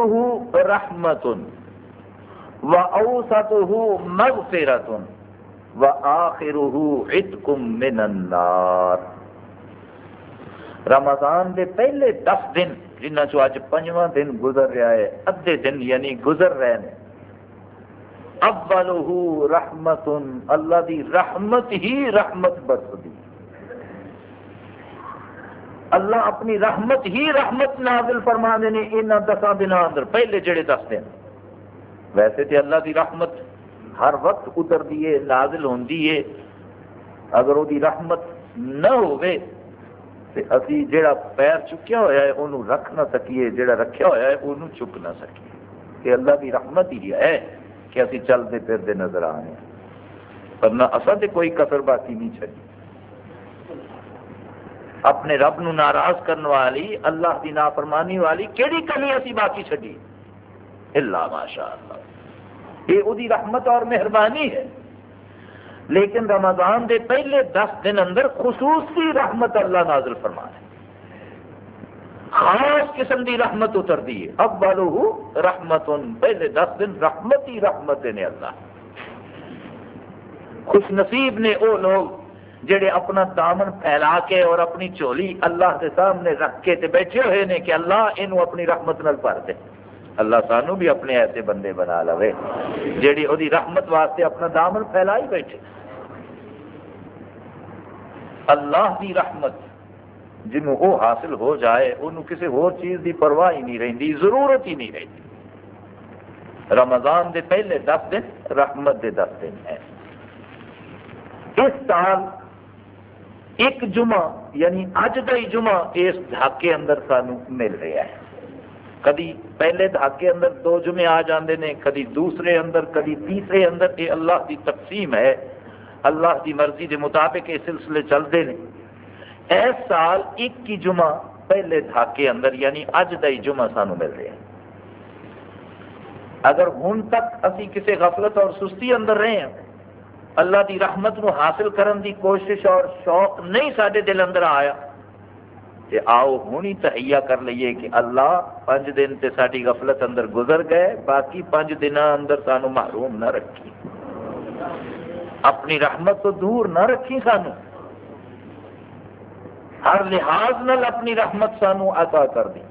اولہ رحمت وَأَوْسَطُهُ مَغْفِرَةٌ وآخرہ عتق من النار. رمضان دے پہلے 10 دن جنہ چو اج 5واں دن گزر رہا ہے، ادھے دن یعنی گزر رہے ہیں، اولہ رحمت، اللہ دی رحمت ہی رحمت برسدی، اللہ اپنی رحمت ہی رحمت نازل فرما دینے انہاں 10 دنوں اندر پہلے جڑے 10 دن. ویسے تے اللہ دی رحمت ہر وقت اتردی ہے، نازل ہوندی ہے. اگر وہ دی رحمت نہ ہوئے تے اسی جڑا پیر چکیا ہویا ہے انہوں رکھ نہ سکیے، جڑا رکھیا ہویا ہے انہوں چک نہ سکیے. کہ اللہ دی رحمت ہی ہے کہ اسی چلتے پھرتے نظر آنے ہیں، ورنہ اصل تے کوئی کسر باقی نہیں چلی. اپنے رب نو ناراض کرنے والی، اللہ دی نافرمانی والی کیڑی کمی اسی باقی چھڈی؟ الا ماشاء اللہ. یہ وہی رحمت اور مہربانی ہے. لیکن رمضان دے پہلے 10 دن اندر خصوصی رحمت اللہ نازل فرما ہے، خاص قسم دی رحمت اتر دی ہے. اولہ رحمت، پہلے 10 دن رحمت ہی رحمت نے اللہ. خوش نصیب نے وہ لوگ جڑے اپنا دامن پھیلا کے اور اپنی چولی اللہ کے سامنے رکھ کے تے بیٹھے ہوئے نے کہ اللہ انہوں اپنی رحمت نال بھر دے. اللہ سانو بھی اپنے ایسے بندے بنا لوے جڑی وہ رحمت واسطے اپنا دامن پھیلا ہی بیٹھے. اللہ دی رحمت جنہوں وہ حاصل ہو جائے انہوں کسی اور چیز دی پرواہ ہی نہیں رہتی، ضرورت ہی نہیں رہتی. رمضان دے پہلے 10 دن رحمت دے 10 دن ہیں. اس سال ایک جمعہ یعنی اج کا ہی جمعہ اس دھاکے اندر سانو مل رہا ہے. کدی پہلے دھاکے اندر 2 جمعے آ جاندے نے، کدی دوسرے اندر، کدی تیسرے اندر. یہ اللہ دی تقسیم ہے، اللہ دی مرضی دے مطابق یہ سلسلے چلتے ہیں. اس سال ایک ہی جمعہ پہلے دھاکے اندر یعنی اج کا ہی جمعہ سانو مل رہا ہے. اگر ہن تک اسی کسی غفلت اور سستی اندر رہے ہیں، اللہ دی رحمت نو حاصل کرن دی کوشش اور شوق نہیں سارے دل اندر آیا، تے آؤ ہونی تہیا کر لئیے کہ اللہ 5 دن تے ساری غفلت اندر گزر گئے، باقی 5 دن اندر سانو محروم نہ رکھی، اپنی رحمت تو دور نہ رکھی، سانو ہر لحاظ نال اپنی رحمت سانو عطا کر دی.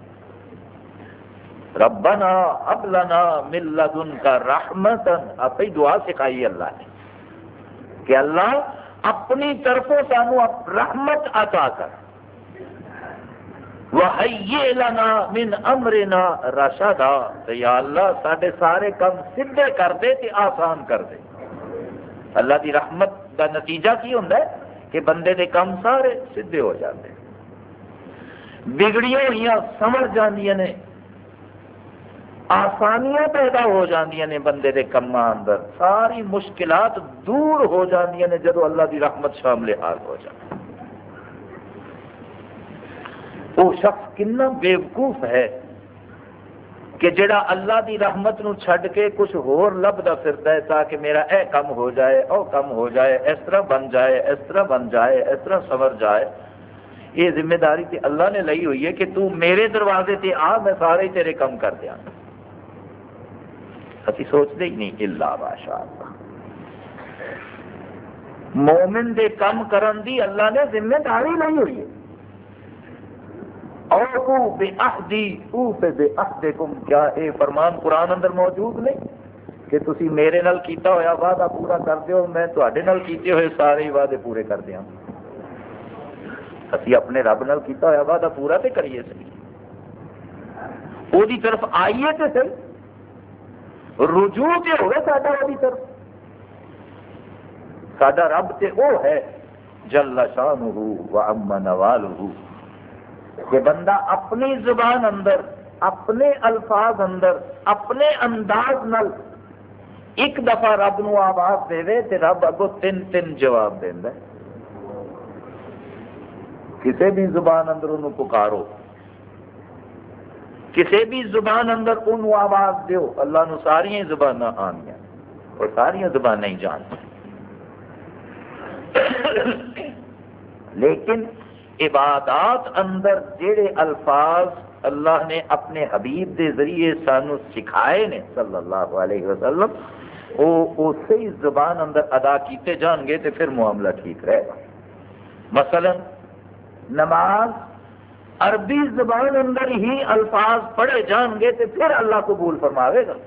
ربنا اب لنا من لدنک رحمتا، اپنی دعا سکھائی اللہ نے کہ اللہ اپنی طرفوں سانو رحمت عطا کر. وَحَيِّئْ لَنَا مِنْ أَمْرِنَا رَشَدًا، یا اللہ سارے سارے کام سیدھے کر دے تے آسان کر دے. اللہ دی رحمت کا نتیجہ کی ہوتا ہے کہ بندے دے کام سارے سیدھے ہو جاتے ہیں، بگڑیاں ہوئیاں سمجھ جاندیاں نے، آسانیاں پیدا ہو جاندیاں نے بندے دے کماں اندر، ساری مشکلات دور ہو جاندیاں نے جدو اللہ دی رحمت شامل حال ہو جاتی. وہ شخص کنا بیوقوف ہے کہ جڑا اللہ دی رحمت نو چھڈ کے کچھ ہور لبدا پھردا ہے تاکہ میرا اے کم ہو جائے، او کم ہو جائے، اس طرح بن جائے، اس طرح بن جائے، اس طرح سنور جائے. یہ ذمہ داری تے اللہ نے لئی ہوئی ہے کہ تو میرے دروازے تے آ، میں سارے تیرے کم کر دیاں. اسی سوچتے ہی نہیں. الا ماشاء اللہ. مومن دے کم کرن دی اللہ نے ذمہ داری لئی ہوئی ہے. اوفو بعہدی اوف بعہدکم، کیا اے فرمان قرآن اندر موجود نہیں کہ تسی میرے نال کیتا ہویا وعدہ پورا کر دیو، میں تواڈے نال کیتے ہوئے سارے وعدے پورے کر دیاں. اسی اپنے رب نال کیتا ہویا وعدہ پورا تے کریے صحیح، او دی طرف آئیے تے صحیح، رجوع تے ہوئے ساڈا او دی طرف. ساڈا رب تے او ہے جل شانہ و عم نوالہ کہ بندہ اپنی زبان اندر، اپنے الفاظ اندر، اپنے انداز نال ایک دفعہ رب نو آواز دے تے رب اگو 3 جواب دیندا ہے. کسی بھی زبان اندر انہوں پکارو، کسی بھی زبان اندر انہوں آواز دیو، اللہ نو ساری زبان آنیاں اور ساری زبان نہیں جانتی. لیکن عبادات اندر جڑے الفاظ اللہ نے اپنے حبیب دے ذریعے سانو سکھائے نے صلی اللہ علیہ وسلم، وہ اسی زبان اندر ادا کیتے جان گے تو پھر معاملہ ٹھیک رہے گا. مثلا نماز عربی زبان اندر ہی الفاظ پڑھے جان گے تو پھر اللہ قبول فرماوے گا.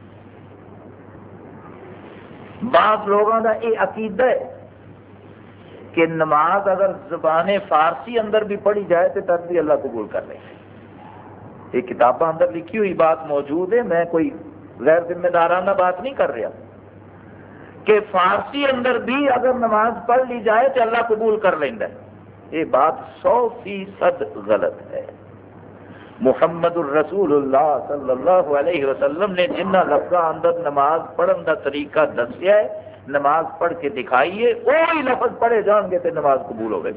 بعض لوگوں کا یہ عقیدہ ہے کہ نماز اگر زبان فارسی اندر بھی پڑھی جائے تو تب بھی اللہ قبول کر لے. یہ کتابوں اندر لکھی ہوئی بات موجود ہے، میں کوئی غیر ذمہ دارانہ بات نہیں کر رہا، کہ فارسی اندر بھی اگر نماز پڑھ لی جائے تو اللہ قبول کر لینا ہے. یہ بات 100% غلط ہے. محمد الرسول اللہ صلی اللہ علیہ وسلم نے جنہ لفظوں اندر نماز پڑھن کا طریقہ دسیا ہے، نماز پڑھ کے دکھائیے، وہی لفظ پڑھے جان گے تو نماز قبول ہوگی.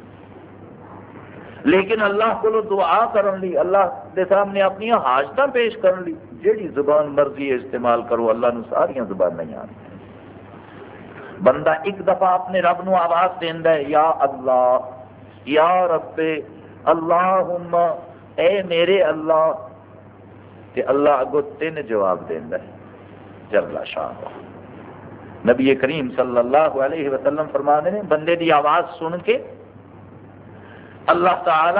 لیکن اللہ کو دعا کرن لی، اللہ کے سامنے اپنی حاجتاں پیش کرن لی جیڑی زبان مرضی استعمال کرو، اللہ نے ساری زبان نہیں آتی. بندہ ایک دفعہ اپنے رب نو آواز دیندا ہے، یا اللہ، یا رب، اللہم، اے میرے اللہ، کہ اللہ اگو 3 جواب دیندا ہے. جل شانہ. نبی کریم صلی اللہ علیہ وسلم فرمانے نے بندے دی آواز سن کے اللہ تعالی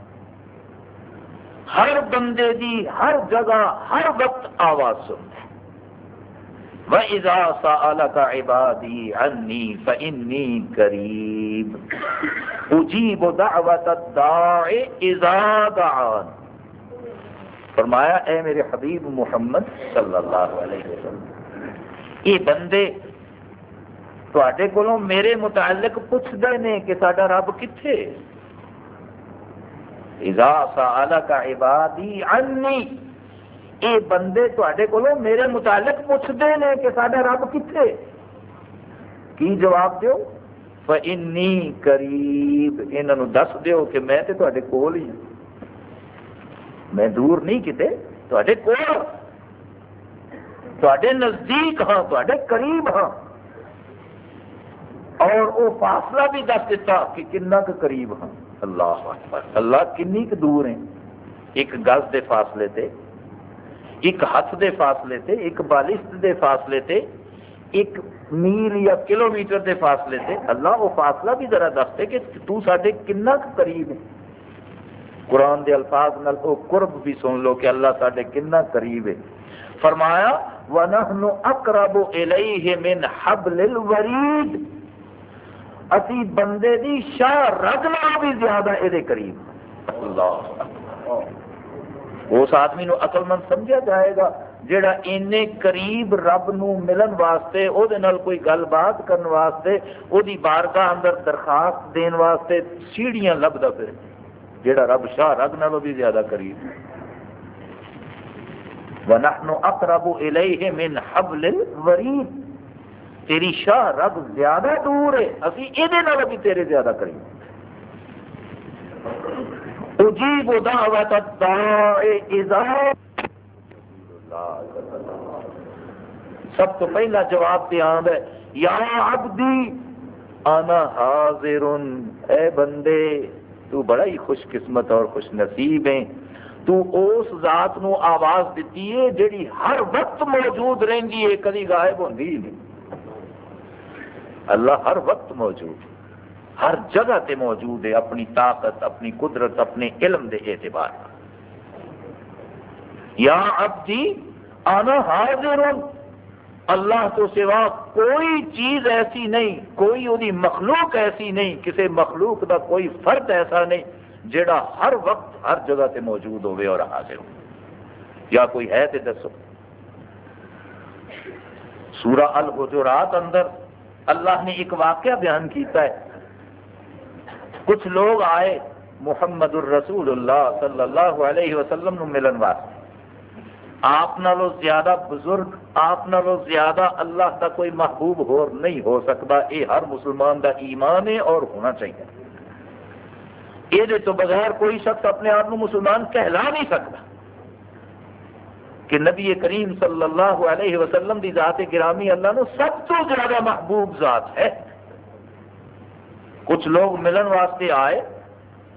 ہر بندے دی ہر جگہ ہر وقت آواز سنتا ہے. وَإِذَا سَأَلَكَ عِبَادِي عَنِّي فَإِنِّي قَرِيبٌ أُجِيبُ دَعْوَةَ الدَّاعِ إِذَا دَعَانِ. فرمایا اے میرے حبیب محمد صلی اللہ علیہ وسلم، یہ بندے تواڈے کولوں میرے متعلق پوچھدے نے کہ ساڈا رب کتھے. اذا سألک عبادی عنی، اے بندے تواڈے کولوں میرے متعلق پوچھدے نے کہ ساڈا رب کتھے. کی جواب دیو؟ فإنی قریب، انہاں نوں دس دیو کہ میں تے تواڈے کول ہی ہوں، میں دور نہیں کتے، تواڈے کول، تواڈے نزدیک ہاں، تواڈے قریب ہاں. اور وہ فاصلہ بھی دس دیتا کہ کنا کہ قریب ہاں. اللہ اکبر. اللہ کنی کہ دور ہیں؟ ایک گز دے فاصلے تے، ایک ہاتھ دے فاصلے تے، ایک بالشت دے فاصلے تے، ایک میل یا کلومیٹر دے فاصلے تے. اللہ وہ فاصلہ بھی ذرا دستے کہ تو ساڈے کنا کہ قریب ہے. قرآن دے الفاظ نال وہ قرب بھی سن لو کہ اللہ ساڈے کنا قریب ہے. فرمایا وَنَحْنُ أَقْرَبُ إِلَيْهِ مِنْ حَبْلِ الْوَرِيدِ، اسی بندے دی شاہ رگ نال بھی زیادہ اے قریب. اللہ، اس آدمی نو عقل مند سمجھا جائے گا جیڑا اینے قریب رب نو ملن واسطے، او دے نال کوئی گل بات کرن واسطے، او دی بارگاہ اندر درخواست دین واسطے سیڑھیاں لبدا پھر، جیڑا رب شاہ رگ نالوں بھی زیادہ قریب. وَنَحْنُ أَقْرَبُ إِلَيْهِ مِنْ حَبْلِ الْوَرِيدِ، تیری شاہ رگ زیادہ دور ہے، اسی یہ بھی تیرے زیادہ قریب. اجیب دعوت الداع اذا، سب تو پہلا جواب دیان ہے یا عبدی انا حاضر. اے بندے تو بڑا ہی خوش قسمت اور خوش نصیب ہے، تو اس ذات نو آواز دیتی ہے جیڑی ہر وقت موجود رہندی ہے، کدی غائب ہوندی ہی نہیں. اللہ ہر وقت موجود ہے، ہر جگہ تے موجود ہے، اپنی طاقت، اپنی قدرت، اپنے علم دے اعتبار. یا عبدی انا حاضر، اللہ تو سوا کوئی چیز ایسی نہیں، کوئی وہی مخلوق ایسی نہیں، کسی مخلوق دا کوئی فرد ایسا نہیں جڑا ہر وقت ہر جگہ تے موجود ہوئے اور حاضر ہو. یا کوئی ہے تے دسو. سورہ الحجرات اندر اللہ نے ایک واقعہ بیان کیتا ہے. کچھ لوگ آئے محمد الرسول اللہ صلی اللہ علیہ وسلم نو ملن واسطے. آپ نالوں زیادہ بزرگ، آپ نالوں زیادہ اللہ کا کوئی محبوب ہور نہیں ہو سکتا. یہ ہر مسلمان دا ایمان ہے اور ہونا چاہیے. یہ تو بغیر کوئی شخص اپنے آپ کو مسلمان کہلا نہیں سکتا کہ نبی کریم صلی اللہ علیہ وسلم دی ذات گرامی اللہ نے سب تو زیادہ محبوب ذات ہے. کچھ لوگ ملن واسطے آئے،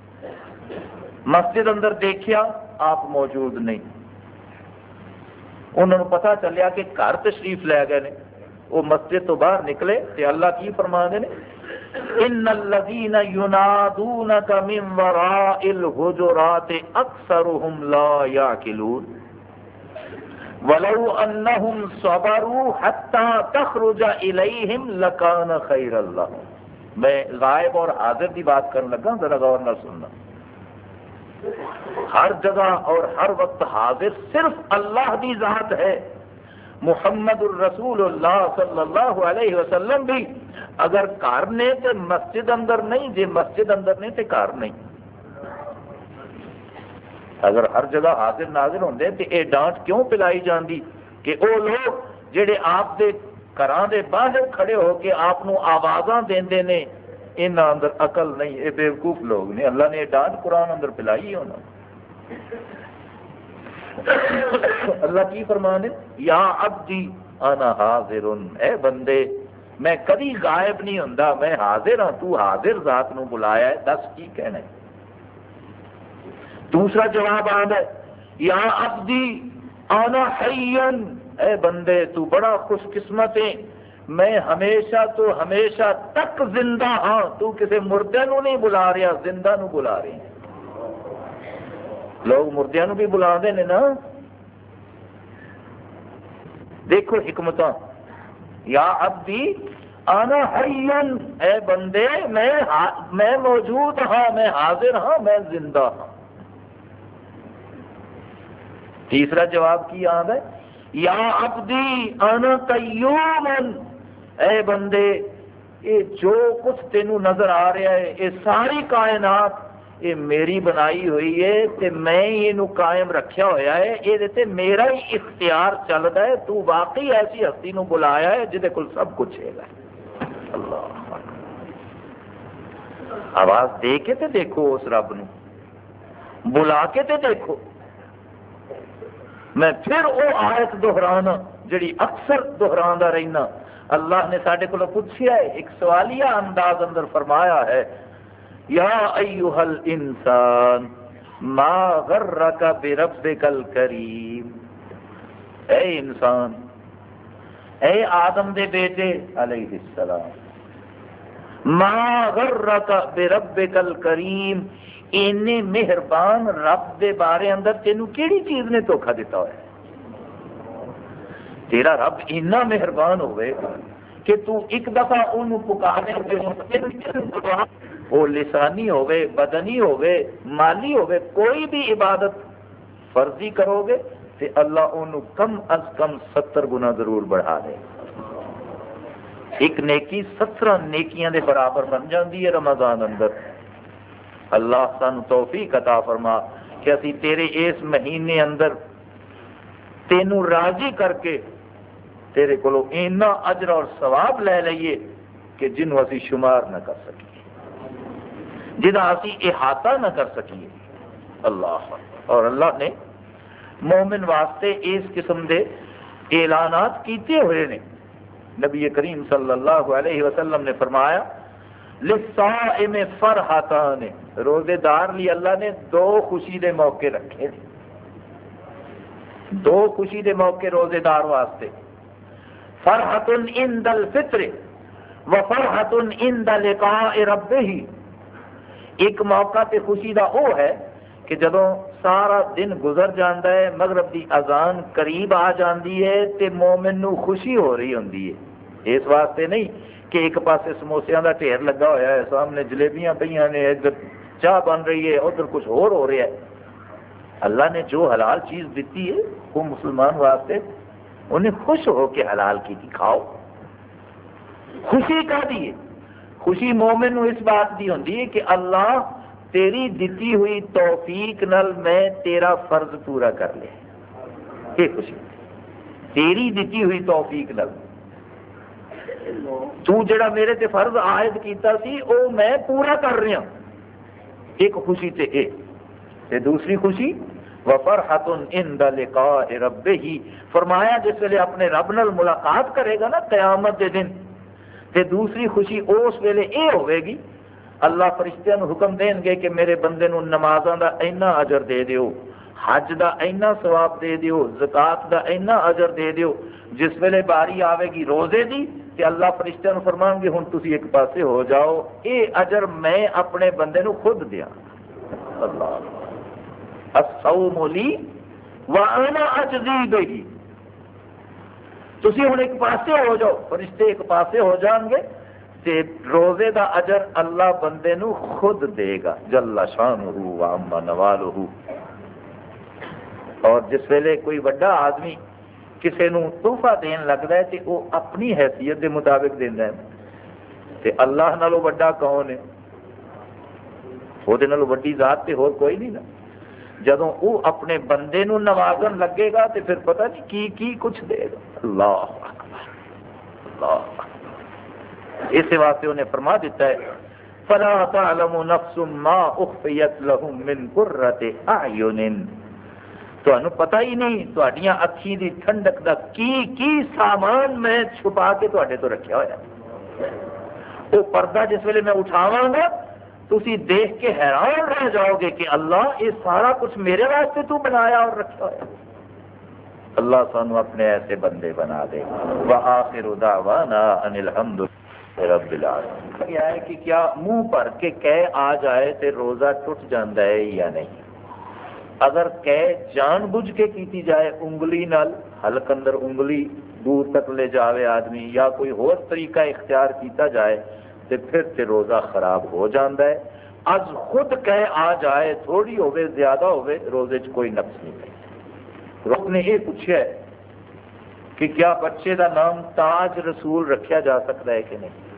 مسجد اندر دیکھیا آپ موجود نہیں. انہوں نے پتا چلیا کہ گھر تشریف لے گئے نے، وہ مسجد تو باہر نکلے تے اللہ کی فرما دے نے ان الذین ینادونک من وراء الحجرات اکثرهم لا یعقلون ولو انہم صبروا حتی تخرج الیہم لکان خیر لہم. میں غائب اور حاضر کی بات کرنے لگا، ذرا غور نہ سننا. ہر جگہ اور ہر وقت حاضر صرف اللہ کی ذات ہے. محمد الرسول اللہ صلی اللہ علیہ وسلم بھی اگر گھر نے تو مسجد اندر نہیں، جے مسجد اندر نے تو گھر نہیں. اگر ہر جگہ حاضر ناظر ہوندے تو یہ ڈانٹ کیوں پلائی جاندی کہ وہ لوگ جڑے آپ دے گھراں دے باہر کھڑے ہو کے آپ نو آوازاں دیندے نے انہاں اندر عقل نہیں، یہ بیوقوف لوگ نے. اللہ نے یہ ڈانٹ قرآن اندر پلائی ہونا. اللہ کی فرمانے یا عبدی انا حاضر، اے بندے میں کبھی غائب نہیں ہوندا، میں حاضر ہاں. تو حاضر ذات نو بلایا ہے، دس کی کہنا ہے. دوسرا جواب آتا ہے یا عبدی انا حی، اے بندے تو بڑا خوش قسمت ہے، میں ہمیشہ تو ہمیشہ تک زندہ ہاں. تو کسی مردے نو نہیں بلا رہا، زندہ نو بلا رہے ہیں. لوگ مردیاں نو بھی بلا دے نے نا. دیکھو حکمتاں. یا عبدی انا حی، اے بندے میں موجود ہاں، میں حاضر ہاں، میں زندہ ہاں. تیسرا جواب کی آتا ہے یا عبدی انا قیوم، اے بندے یہ جو کچھ تینوں نظر آ رہا ہے یہ ساری کائنات یہ میری بنائی ہوئی ہے تے میں یہ قائم رکھیا ہوا ہے، یہ میرا ہی اختیار چلتا ہے. تو واقعی ایسی ہستی نو بلایا ہے جہدے کول سب کچھ ہے. اللہ آواز دے کے تے دیکھو اس رب نو، بلا کے تے دیکھو. میں پھر وہ آیت دہرانا جڑی اکثر دہرانا رہنا. اللہ نے ساڈے کو پوچھا ہے، ایک سوالیہ انداز اندر فرمایا ہے یا ایھا الانسان ما غرک بربک الکریم. اے انسان، اے آدم دے بیٹے علیہ السلام، ما غرک بربک الکریم، اینے مہربان رب دے بارے اندر تینوں کیڑی چیز نے دھوکھا دیتا ہوا ہے؟ تیرا رب اتنا مہربان ہوئے کہ تو ایک دفعہ انہوں پکارے ہوئے، وہ لسانی ہوئے، بدنی ہوئے، مالی ہوئے، کوئی بھی عبادت فرضی کرو گے تو اللہ انہوں کم از کم 70 گنا ضرور بڑھا دے. ایک نیکی 17 نیکیاں دے برابر بن جاندی ہے رمضان اندر. اللہ سانو توفیق عطا فرما کہ اسی تیرے اس مہینے اندر تینوں راضی کر کے تیرے کو اینا اجر اور ثواب لے لئیے کہ جنہوں اسی شمار نہ کر سکیے، جنہاں اسی احاطہ نہ کر سکیے. اللہ اور اللہ نے مومن واسطے اس قسم دے اعلانات کیتے ہوئے نے. نبی کریم صلی اللہ علیہ وسلم نے فرمایا للصائم فرحتان، روزے دار لی اللہ نے 2 خوشی دے موقع رکھے ہیں. 2 خوشی دے موقع روزے دار واسطے، فرحت عند الفطر وفرحت عند لقاء ربہ. ایک موقع تے خوشی دا وہ ہے کہ جدوں سارا دن گزر جاندہ ہے، مغرب دی اذان قریب آ جاندی ہے تے مومن نو خوشی ہو رہی ہوندی ہے. اس واسطے نہیں کہ ایک پاسے سموسیاں دا ڈھیر لگا ہوا ہے، سامنے جلیبیاں پئیاں نے، ادھر چاہ بن رہی ہے، ادھر کچھ اور ہو رہا ہے. اللہ نے جو حلال چیز دیتی ہے وہ مسلمان واسطے انہیں خوش ہو کے حلال کی کھاؤ. خوشی کا دی ہے؟ خوشی مومن نو اس بات دی ہوندی ہے کہ اللہ تیری دیتی ہوئی توفیق نال میں تیرا فرض پورا کر لیا. یہ خوشی تیری دیتی ہوئی توفیق نال تو جڑا میرے تے فرض عائد کیتا سی او میں پورا کر رہا. ایک خوشی تے اے تے دوسری خوشی وفرحت عند لقاء ربہ. فرمایا جس ویلے اپنے رب نال ملاقات کرے گا نا قیامت دے دن تے دوسری خوشی اس ویلے اے ہوئے گی، اللہ فرشتیاں نو حکم دین گے کہ میرے بندے نو نمازاں دا اینا اجر دے دیو، حج دا اینا ثواب دے دیو، زکات دا اینا اجر دے دیو، جس ویلے باری آوے گی روزے دی کہ اللہ فرشتیاں نوں فرمان گے ہن تسی ایک پاسے ہو جاؤ، اے اجر میں اپنے بندے نوں خود دیاں۔ اللہ الصوم لی وانا اجزی بہ، تسی ہن ایک پاسے ہو جاؤ، فرشتے ایک پاسے ہو جان گے تے روزے دا اجر اللہ بندے نو خود دے گا جل شانہ و عم نوالہ۔ اور جس ویلے کوئی بڑا آدمی کسی نو تحفہ دین لگتا ہے تو وہ اپنی حیثیت دے مطابق دینا ہے، تے اللہ نالوں بڑا کون ہے؟ وہ نالوں بڑی ذات تے ہور کوئی نہیں نا۔ جدوں وہ اپنے بندے نو نوازن لگے گا تو پھر پتہ نہیں کی کچھ دے گا۔ اللہ اکبر، اللہ اکبر۔ اس واسطے انہیں فرما دیتا ہے فلا تعلم نفس ما اخفیت لهم من قرۃ اعین، تمہیں پتہ ہی نہیں تہاڈیاں اکھی دی ٹھنڈک دا کی سامان میں چھپا کے تہاڈے تو رکھیا ہوا ہے۔ وہ پردہ جس ویلے میں اٹھاواں گا تسی دیکھ کے حیران رہ جاؤ گے کہ اللہ یہ سارا کچھ میرے واسطے تو بنایا اور رکھا ہوا ہے۔ اللہ سانو اپنے ایسے بندے بنا دے۔ وآخر دعوانا ان الحمد رب العالمین۔ یہ ہے کہ کیا منہ بھر کے کہہ آ جائے تے روزہ ٹوٹ جاتا ہے یا نہیں؟ اگر کہہ جان بوجھ کے کیتی جائے انگلی نال حلق اندر انگلی دور تک لے جاوے آدمی یا کوئی اور طریقہ اختیار کیتا جائے تو پھر تے روزہ خراب ہو جاتا ہے۔ از خود کہہ آ جائے تھوڑی ہوے زیادہ ہوے روزے چ کوئی نقص نہیں ہے۔ رب نے یہ پوچھا ہے کہ کیا بچے دا نام تاج رسول رکھیا جا سکتا ہے کہ نہیں؟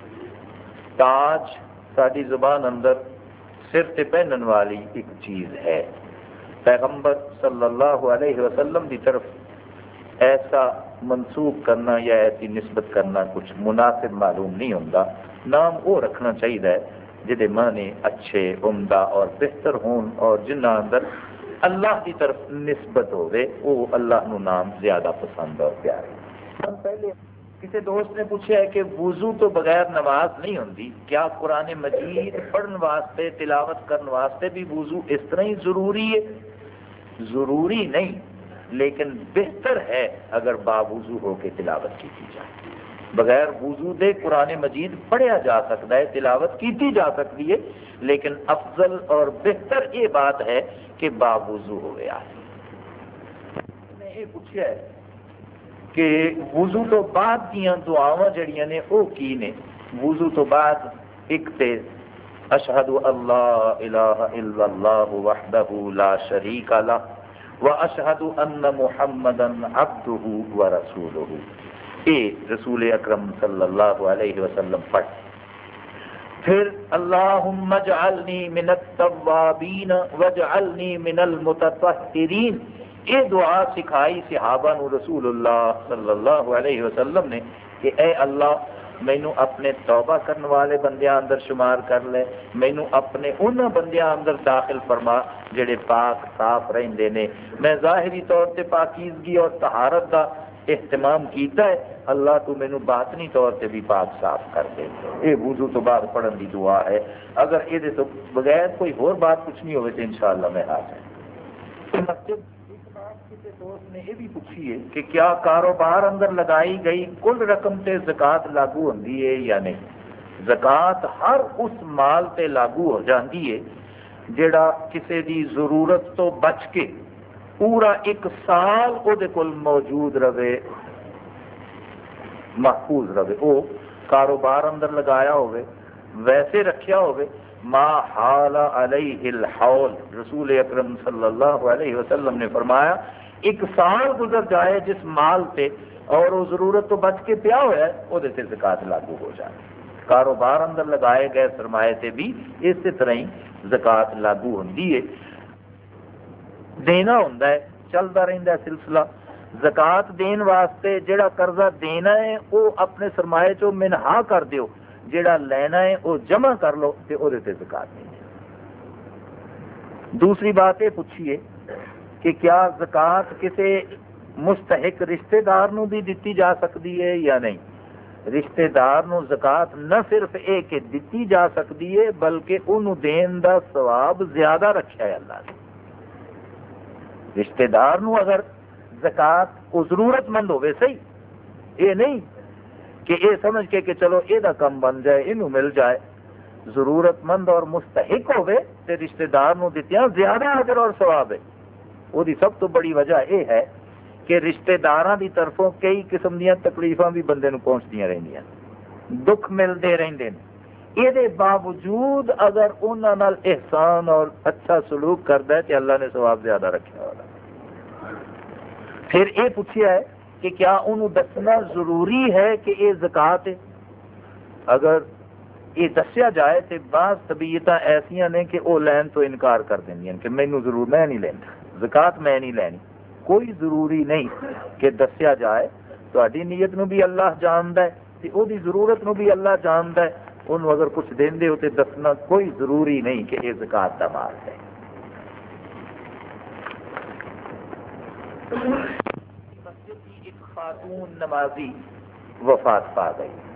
تاج ساری زبان اندر سر تے پہنن والی ایک چیز ہے۔ پیغمبر صلی اللہ علیہ وسلم کی طرف ایسا منسوب کرنا یا ایسی نسبت کرنا کچھ مناسب معلوم نہیں ہوتا۔ نام وہ رکھنا چاہیے جہے معنی اچھے عمدہ اور بہتر ہون اور جنہ اندر اللہ کی طرف نسبت ہوئے وہ اللہ نو نام زیادہ پسند اور پیارے۔ پہلے کسی دوست نے پوچھا ہے کہ وضو تو بغیر نماز نہیں ہوتی، کیا قرآن مجید پڑھن واسطے تلاوت کرنے واسطے بھی وضو اس طرح ہی ضروری ہے؟ ضروری نہیں، لیکن بہتر ہے اگر باوضو ہو کے تلاوت کی جائے۔ بغیر وضو دے قرآن مجید پڑھیا جا سکتا ہے، تلاوت کی جا سکتی ہے، لیکن افضل اور بہتر یہ بات ہے کہ باوضو ہو گیا ہے۔ میں یہ پوچھا ہے کہ وضو تو بعد دیاں دعاواں جڑیاں نے وہ کی نے؟ وضو تو بعد ایک تے اشہد اللہ الہ الا اللہ وحدہ لا شریک لہ واشہد ان محمدا عبدہ ورسولہ، اے رسول اکرم صلی اللہ علیہ وسلم پڑھ۔ پھر اللہم اجعلنی من التوابین واجعلنی من المتطہرین، یہ دعا سکھائی صحابہ نو رسول اللہ صلی اللہ علیہ وسلم نے کہ اے اللہ مینو اپنے توبہ کرنے والے بندیاں اندر شمار کر لے، مینو اپنے انہاں بندیاں اندر داخل فرما جڑے پاک صاف رہندے نے۔ میں ظاہری طور تے پاکیزگی اور طہارت دا اہتمام کیتا ہے، اللہ تو مینو باطنی طور تے بھی پاک صاف کر دے۔ یہ وضو تو بعد پڑھن دی دعا ہے۔ اگر یہ تو بغیر کوئی اور بات کچھ نہیں ہوئے تو انشاءاللہ میں حاضر۔ مسجد کسی دوست نے یہ بھی پوچھی ہے کہ کیا کاروبار اندر لگائی گئی کل رقم تے زکات لاگو ہوندی ہے یا نہیں؟ زکات ہر اس مال تے لاگو ہو جاندی ہے جڑا کسی دی ضرورت تو بچ کے پورا ایک سال وہ کول موجود رہے، محفوظ رہے، وہ کاروبار اندر لگایا ہوئے، ویسے رکھیا ہوئے، ما حال علیہ الحول، رسول اکرم صلی اللہ علیہ وسلم نے فرمایا ایک سال گزر جائے جس مال سے اور وہ ضرورت تو بچ کے پیا ہوا ہے وہ سے زکات لاگو ہو جائے۔ کاروبار اندر لگائے گئے سرمایے سے بھی اسی طرح ہی زکات لاگو ہوندی ہے۔ دینا ہوندا ہے، چلتا رہتا ہے سلسلہ۔ زکات دین واسطے جڑا قرضہ دینا ہے وہ اپنے سرمایے چو منہا کر دیو، جڑا لینا ہے وہ جمع کر لو تے او دے تے زکات نہیں۔ دوسری بات یہ پوچھیے کہ کیا زکات کسی مستحق رشتہ دار نو بھی دتی جا سکتی ہے یا نہیں؟ رشتہ دار نو زکات نہ صرف یہ کہ دتی جا سکتی ہے بلکہ انہوں دین دا ثواب زیادہ رکھا ہے اللہ نے۔ رشتہ دار نو اگر زکات وہ ضرورت مند ہوئے صحیح، یہ نہیں کہ یہ سمجھ کے کہ چلو یہ کم بن جائے، یہ مل جائے، ضرورت مند اور مستحق ہوئے تے رشتہ دار نو دتیاں زیادہ اجر اور ثواب ہے۔ وہ سب تو بڑی وجہ یہ ہے کہ رشتہ داراں دی طرفوں کئی قسم دیاں تکلیفاں بھی بندے نو پہنچدیاں رہندیاں، دکھ ملتے رہندے ہیں، یہ باوجود اگر انہاں نال احسان اور اچھا سلوک کرتا ہے تو اللہ نے ثواب زیادہ رکھا ہوگا۔ پھر یہ پوچھا ہے کہ کیا انہوں دسنا ضروری ہے کہ یہ زکات ہے؟ اگر یہ دسیا جائے تو بعض طبیعت ایسا نے کہ وہ لین تو انکار کر دیں کہ مینوں ضرور، میں نہیں لینا زکات، میں نہیں لینی۔ کوئی ضروری نہیں کہ دسیا جائے، تہاڈی نیت نو بھی اللہ جاندا ہے تے او دی ضرورت نو بھی اللہ جاندا ہے، انہوں اگر کچھ دیندے ہو تے دسنا کوئی ضروری نہیں کہ یہ زکات دا مال ہے۔ مسجد کی ایک خاتون نمازی وفات پا گئی،